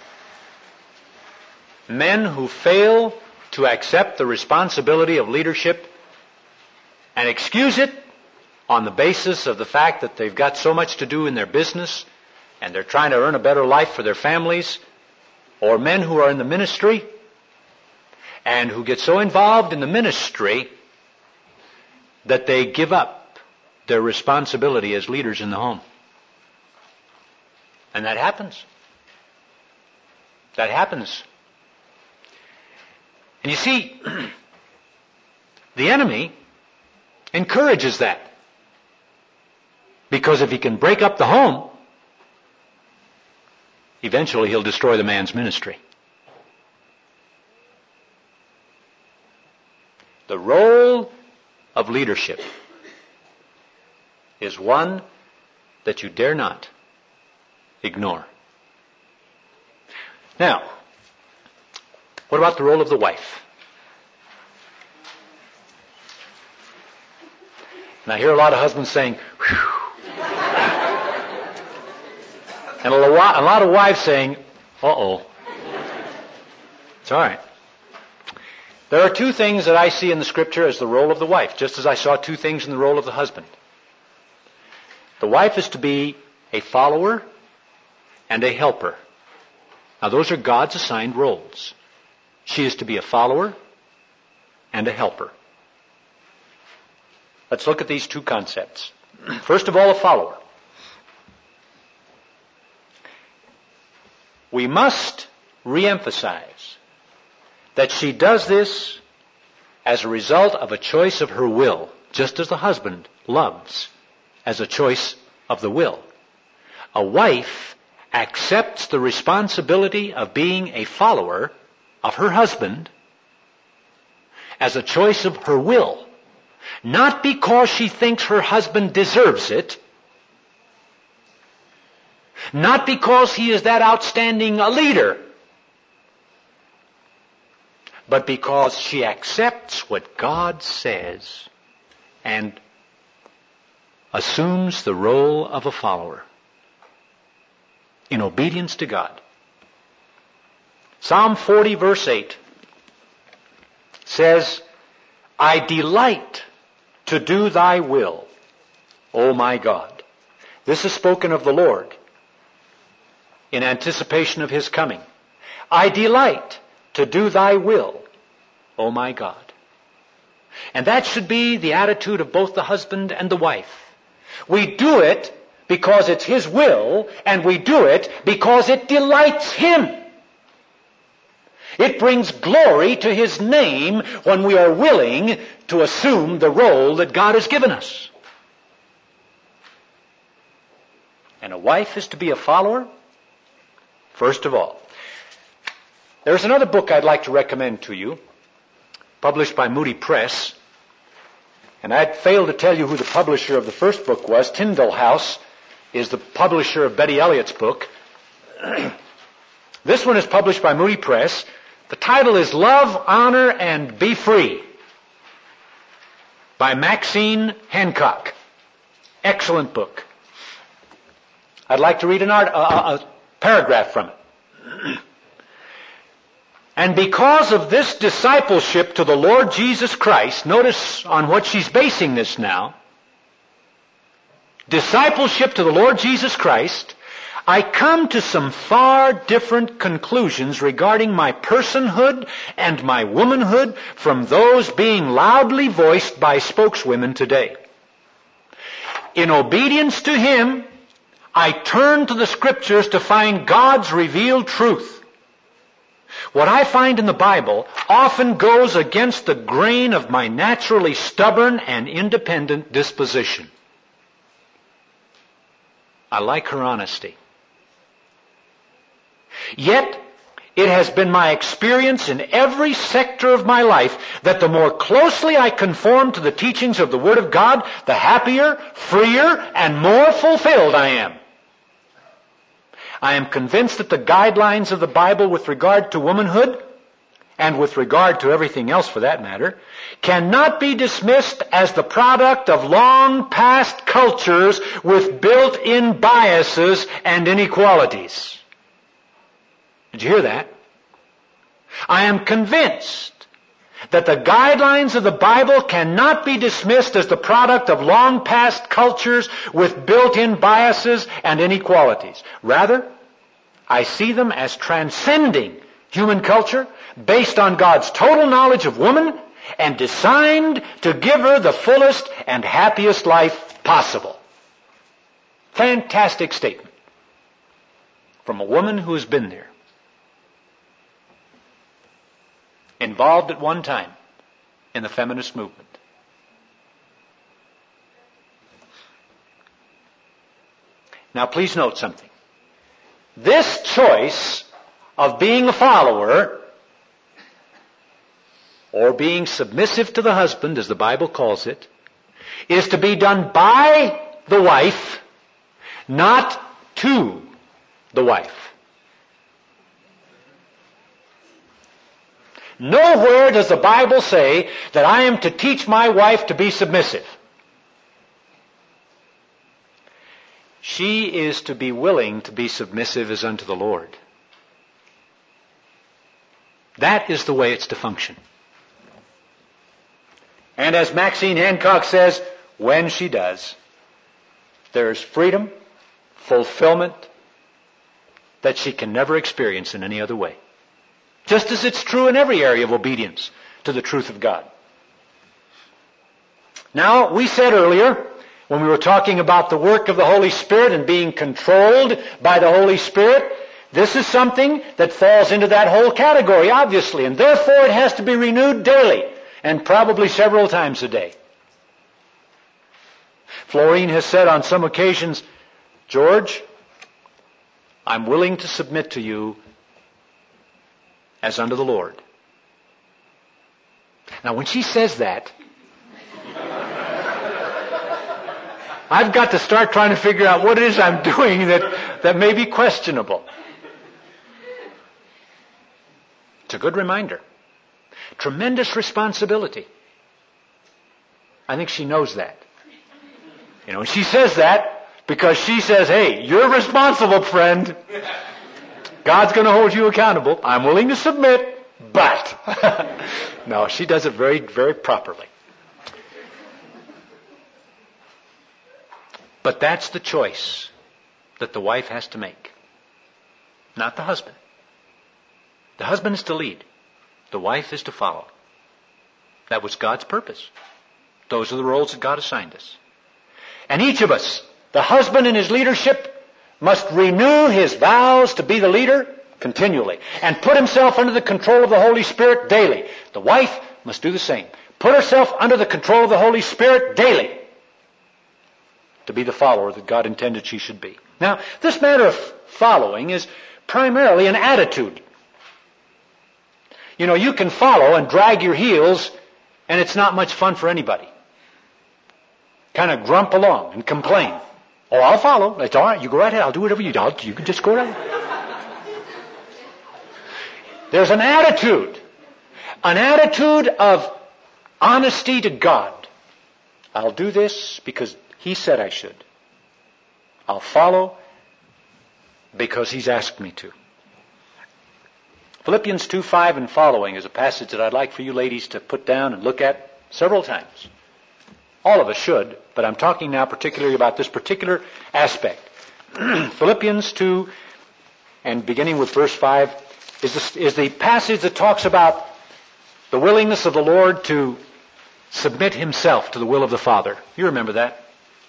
Men who fail to accept the responsibility of leadership and excuse it on the basis of the fact that they've got so much to do in their business and they're trying to earn a better life for their families, or men who are in the ministry and who get so involved in the ministry that they give up their responsibility as leaders in the home. And that happens. That happens. And you see, the enemy encourages that. Because if he can break up the home, eventually he'll destroy the man's ministry. The role of leadership is one that you dare not ignore. Now, what about the role of the wife? And I hear a lot of husbands saying, whew. And a lot of wives saying, uh-oh. It's all right. There are two things that I see in the Scripture as the role of the wife, just as I saw two things in the role of the husband. The wife is to be a follower and a helper. Now, those are God's assigned roles. She is to be a follower and a helper. Let's look at these two concepts. First of all, a follower. We must reemphasize that she does this as a result of a choice of her will, just as the husband loves as a choice of the will. A wife accepts the responsibility of being a follower of her husband as a choice of her will, not because she thinks her husband deserves it, not because he is that outstanding a leader, but because she accepts what God says and assumes the role of a follower in obedience to God. Psalm 40 verse 8 says, I delight to do thy will, O my God. This is spoken of the Lord in anticipation of his coming. I delight to do thy will, O my God. And that should be the attitude of both the husband and the wife. We do it because it's his will, and we do it because it delights him. It brings glory to his name when we are willing to assume the role that God has given us. And a wife is to be a follower, first of all. There's another book I'd like to recommend to you, published by Moody Press. And I'd failed to tell you who the publisher of the first book was. Tyndall House is the publisher of Betty Elliott's book. This one is published by Moody Press. The title is Love, Honor, and Be Free by Maxine Hancock. Excellent book. I'd like to read a paragraph from it. And because of this discipleship to the Lord Jesus Christ, notice on what she's basing this now. Discipleship to the Lord Jesus Christ, I come to some far different conclusions regarding my personhood and my womanhood from those being loudly voiced by spokeswomen today. In obedience to him, I turn to the Scriptures to find God's revealed truth. What I find in the Bible often goes against the grain of my naturally stubborn and independent disposition. I like her honesty. Yet, it has been my experience in every sector of my life that the more closely I conform to the teachings of the Word of God, the happier, freer, and more fulfilled I am. I am convinced that the guidelines of the Bible with regard to womanhood, and with regard to everything else for that matter, cannot be dismissed as the product of long past cultures with built-in biases and inequalities. Did you hear that? I am convinced that the guidelines of the Bible cannot be dismissed as the product of long past cultures with built-in biases and inequalities. Rather, I see them as transcending human culture based on God's total knowledge of woman and designed to give her the fullest and happiest life possible. Fantastic statement from a woman who has been there. Involved at one time in the feminist movement. Now please note something. This choice of being a follower or being submissive to the husband, as the Bible calls it, is to be done by the wife, not to the wife. Nowhere does the Bible say that I am to teach my wife to be submissive. She is to be willing to be submissive as unto the Lord. That is the way it's to function. And as Maxine Hancock says, when she does, there is freedom, fulfillment that she can never experience in any other way. Just as it's true in every area of obedience to the truth of God. Now, we said earlier, when we were talking about the work of the Holy Spirit and being controlled by the Holy Spirit, this is something that falls into that whole category, obviously, and therefore it has to be renewed daily, and probably several times a day. Florine has said on some occasions, George, I'm willing to submit to you as unto the Lord. Now, when she says that, I've got to start trying to figure out what it is I'm doing that may be questionable. It's a good reminder. Tremendous responsibility. I think she knows that. You know, and she says that because she says, hey, you're responsible, friend. God's going to hold you accountable. I'm willing to submit, but. No, she does it very, very properly. But that's the choice that the wife has to make, not the husband. The husband is to lead. The wife is to follow. That was God's purpose. Those are the roles that God assigned us. And each of us, the husband in his leadership, must renew his vows to be the leader continually and put himself under the control of the Holy Spirit daily. The wife must do the same. Put herself under the control of the Holy Spirit daily to be the follower that God intended she should be. Now, this matter of following is primarily an attitude. You know, you can follow and drag your heels, and it's not much fun for anybody. Kind of grump along and complain. Oh, I'll follow. It's all right. You go right ahead. I'll do whatever you do. You can just go right ahead. There's an attitude of honesty to God. I'll do this because He said I should. I'll follow because He's asked me to. Philippians 2:5 and following is a passage that I'd like for you ladies to put down and look at several times. All of us should, but I'm talking now particularly about this particular aspect. Philippians 2, and beginning with verse 5, is the passage that talks about the willingness of the Lord to submit Himself to the will of the Father. You remember that?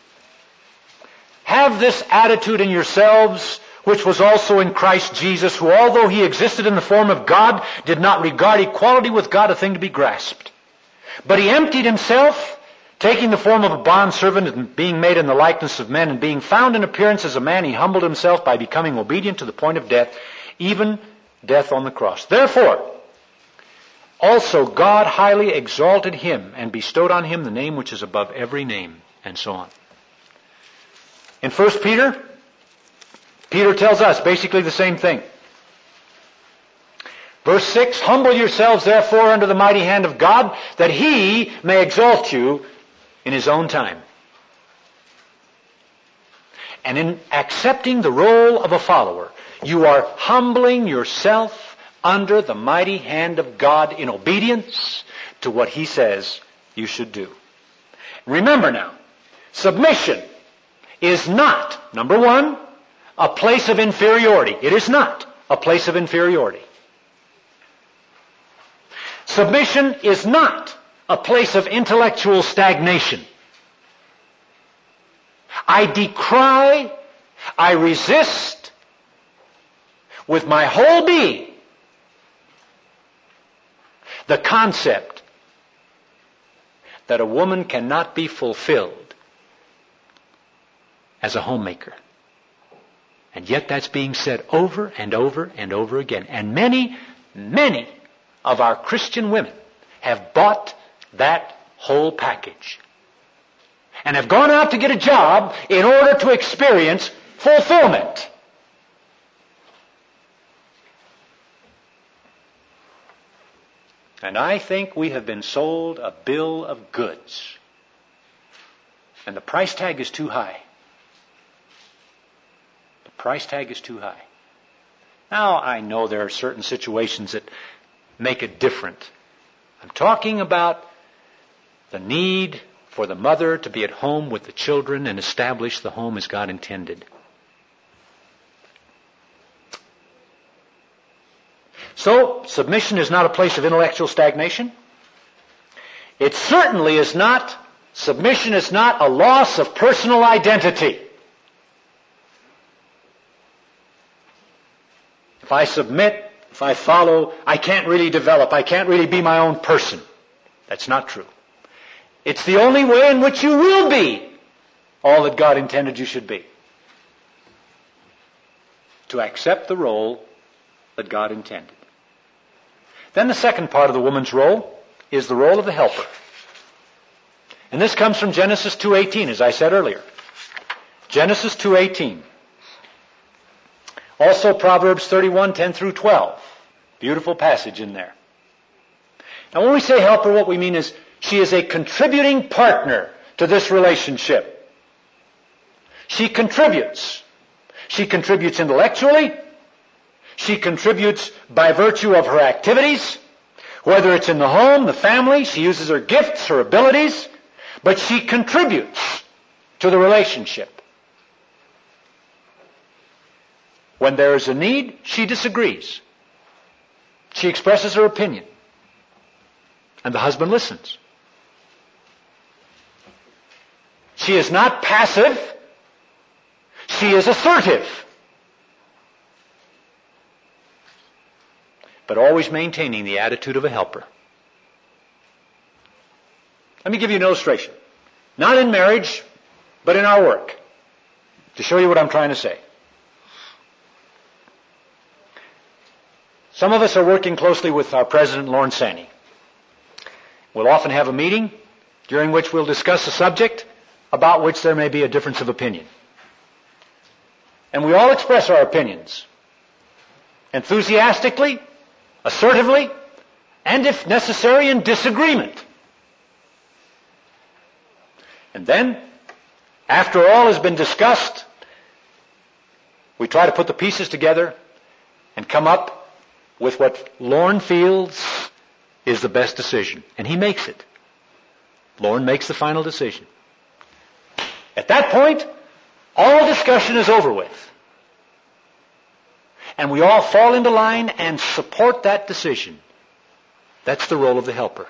Have this attitude in yourselves, which was also in Christ Jesus, who, although He existed in the form of God, did not regard equality with God a thing to be grasped. But He emptied Himself, taking the form of a bondservant and being made in the likeness of men, and being found in appearance as a man, He humbled Himself by becoming obedient to the point of death, even death on the cross. Therefore, also God highly exalted Him and bestowed on Him the name which is above every name, and so on. In 1 Peter, Peter tells us basically the same thing. Verse 6, humble yourselves therefore under the mighty hand of God, that He may exalt you in His own time. And in accepting the role of a follower, you are humbling yourself under the mighty hand of God in obedience to what He says you should do. Remember now, submission is not, number one, a place of inferiority. It is not a place of inferiority. Submission is not a place of intellectual stagnation. I decry, I resist with my whole being the concept that a woman cannot be fulfilled as a homemaker. And yet that's being said over and over and over again. And many, many of our Christian women have bought that whole package and have gone out to get a job in order to experience fulfillment. And I think we have been sold a bill of goods. And the price tag is too high. The price tag is too high. Now, I know there are certain situations that make it different. I'm talking about the need for the mother to be at home with the children and establish the home as God intended. So, submission is not a place of intellectual stagnation. It certainly is not, submission is not a loss of personal identity. If I submit, if I follow, I can't really develop, I can't really be my own person. That's not true. It's the only way in which you will be all that God intended you should be. To accept the role that God intended. Then the second part of the woman's role is the role of the helper. And this comes from Genesis 2:18, as I said earlier. Genesis 2:18. Also Proverbs 31:10 through 12. Beautiful passage in there. Now when we say helper, what we mean is she is a contributing partner to this relationship. She contributes. She contributes intellectually. She contributes by virtue of her activities, whether it's in the home, the family. She uses her gifts, her abilities, but she contributes to the relationship. When there is a need, she disagrees. She expresses her opinion, and the husband listens. She is not passive. She is assertive. But always maintaining the attitude of a helper. Let me give you an illustration. Not in marriage, but in our work. To show you what I'm trying to say. Some of us are working closely with our president, Lawrence Sanny. We'll often have a meeting during which we'll discuss a subject about which there may be a difference of opinion. And we all express our opinions. Enthusiastically, assertively, and if necessary, in disagreement. And then, after all has been discussed, we try to put the pieces together and come up with what Lorne feels is the best decision. And he makes it. Lorne makes the final decision. At that point, all discussion is over with. And we all fall into line and support that decision. That's the role of the helper.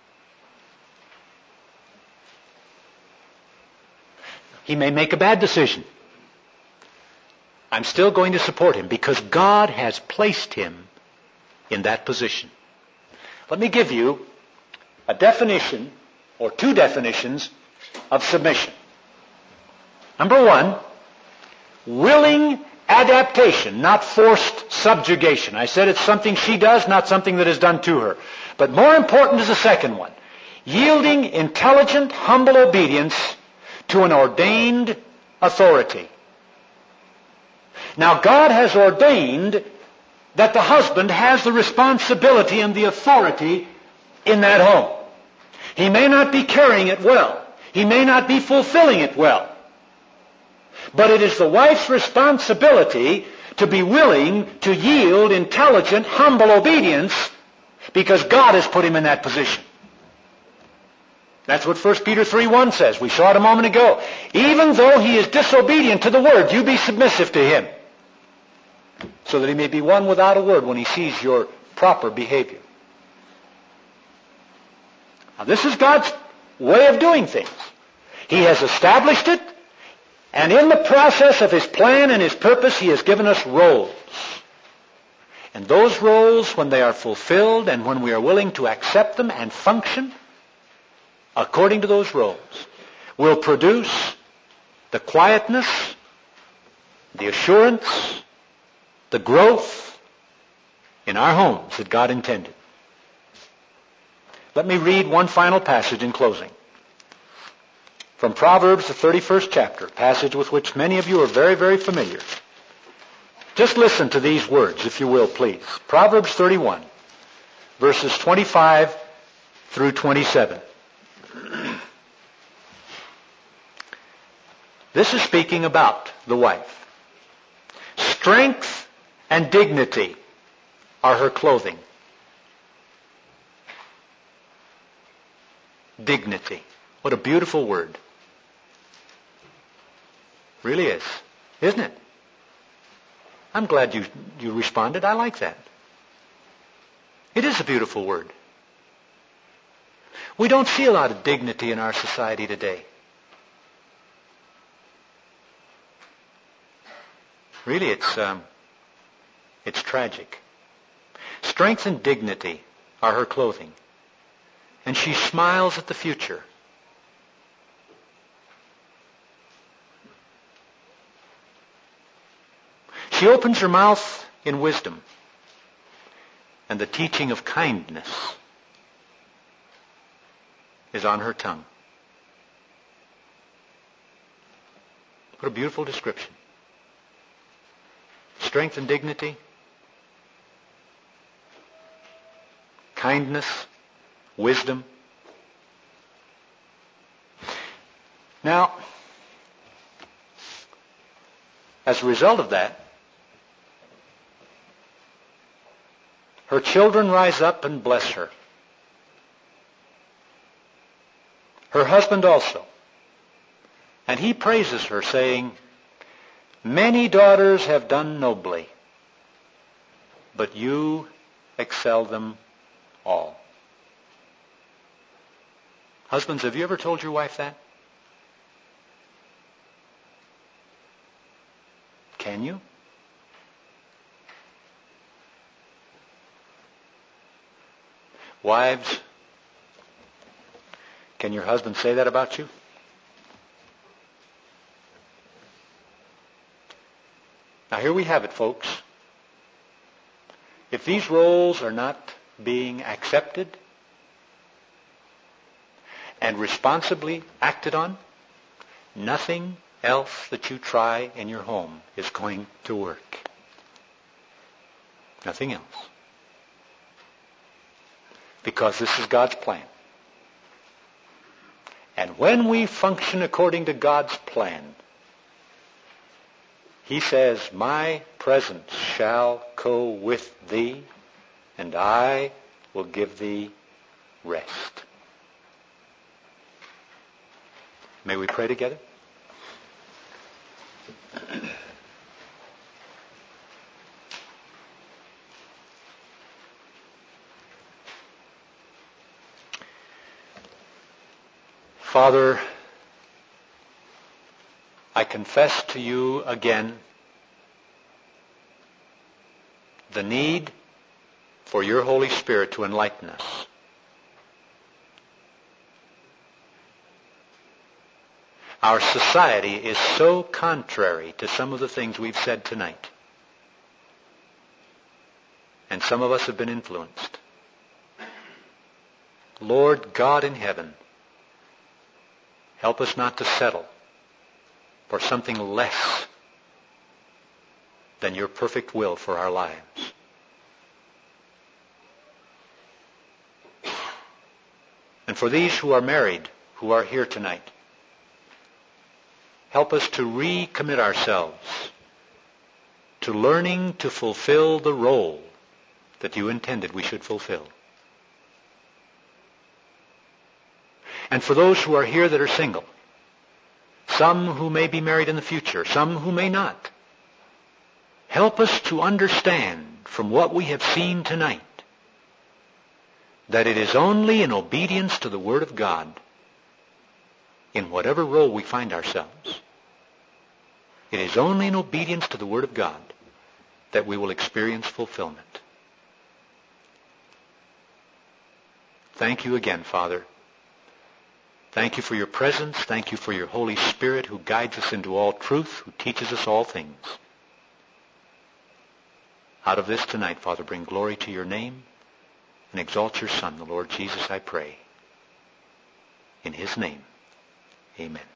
He may make a bad decision. I'm still going to support him because God has placed him in that position. Let me give you a definition or two definitions of submission. Number one, willing adaptation, not forced subjugation. I said it's something she does, not something that is done to her. But more important is the second one. Yielding intelligent, humble obedience to an ordained authority. Now God has ordained that the husband has the responsibility and the authority in that home. He may not be carrying it well. He may not be fulfilling it well. But it is the wife's responsibility to be willing to yield intelligent, humble obedience because God has put him in that position. That's what 1 Peter 3:1 says. We saw it a moment ago. Even though he is disobedient to the word, you be submissive to him so that he may be won without a word when he sees your proper behavior. Now this is God's way of doing things. He has established it. And in the process of his plan and his purpose, he has given us roles. And those roles, when they are fulfilled and when we are willing to accept them and function according to those roles, will produce the quietness, the assurance, the growth in our homes that God intended. Let me read one final passage in closing. From Proverbs, the 31st chapter, a passage with which many of you are very, very familiar. Just listen to these words, if you will, please. Proverbs 31, verses 25 through 27. This is speaking about the wife. Strength and dignity are her clothing. Dignity. What a beautiful word. Really is. Isn't it? I'm glad you responded. I like that. It is a beautiful word. We don't see a lot of dignity in our society today. Really, it's tragic. Strength and dignity are her clothing. And she smiles at the future. She opens her mouth in wisdom, and the teaching of kindness is on her tongue. What a beautiful description. Strength and dignity, kindness, wisdom. Now, as a result of that, her children rise up and bless her. Her husband also. And he praises her, saying, "Many daughters have done nobly, but you excel them all." Husbands, have you ever told your wife that? Can you? Wives, can your husband say that about you? Now here we have it, folks. If these roles are not being accepted and responsibly acted on, nothing else that you try in your home is going to work. Nothing else. Because this is God's plan. And when we function according to God's plan, He says, "My presence shall go with thee, and I will give thee rest." May we pray together? Father, I confess to you again the need for your Holy Spirit to enlighten us. Our society is so contrary to some of the things we've said tonight. And some of us have been influenced. Lord God in heaven, help us not to settle for something less than your perfect will for our lives. And for these who are married, who are here tonight, help us to recommit ourselves to learning to fulfill the role that you intended we should fulfill. And for those who are here that are single, some who may be married in the future, some who may not, help us to understand from what we have seen tonight that it is only in obedience to the Word of God, in whatever role we find ourselves, it is only in obedience to the Word of God that we will experience fulfillment. Thank you again, Father. Thank you for your presence. Thank you for your Holy Spirit who guides us into all truth, who teaches us all things. Out of this tonight, Father, bring glory to your name and exalt your Son, the Lord Jesus, I pray. In His name, amen.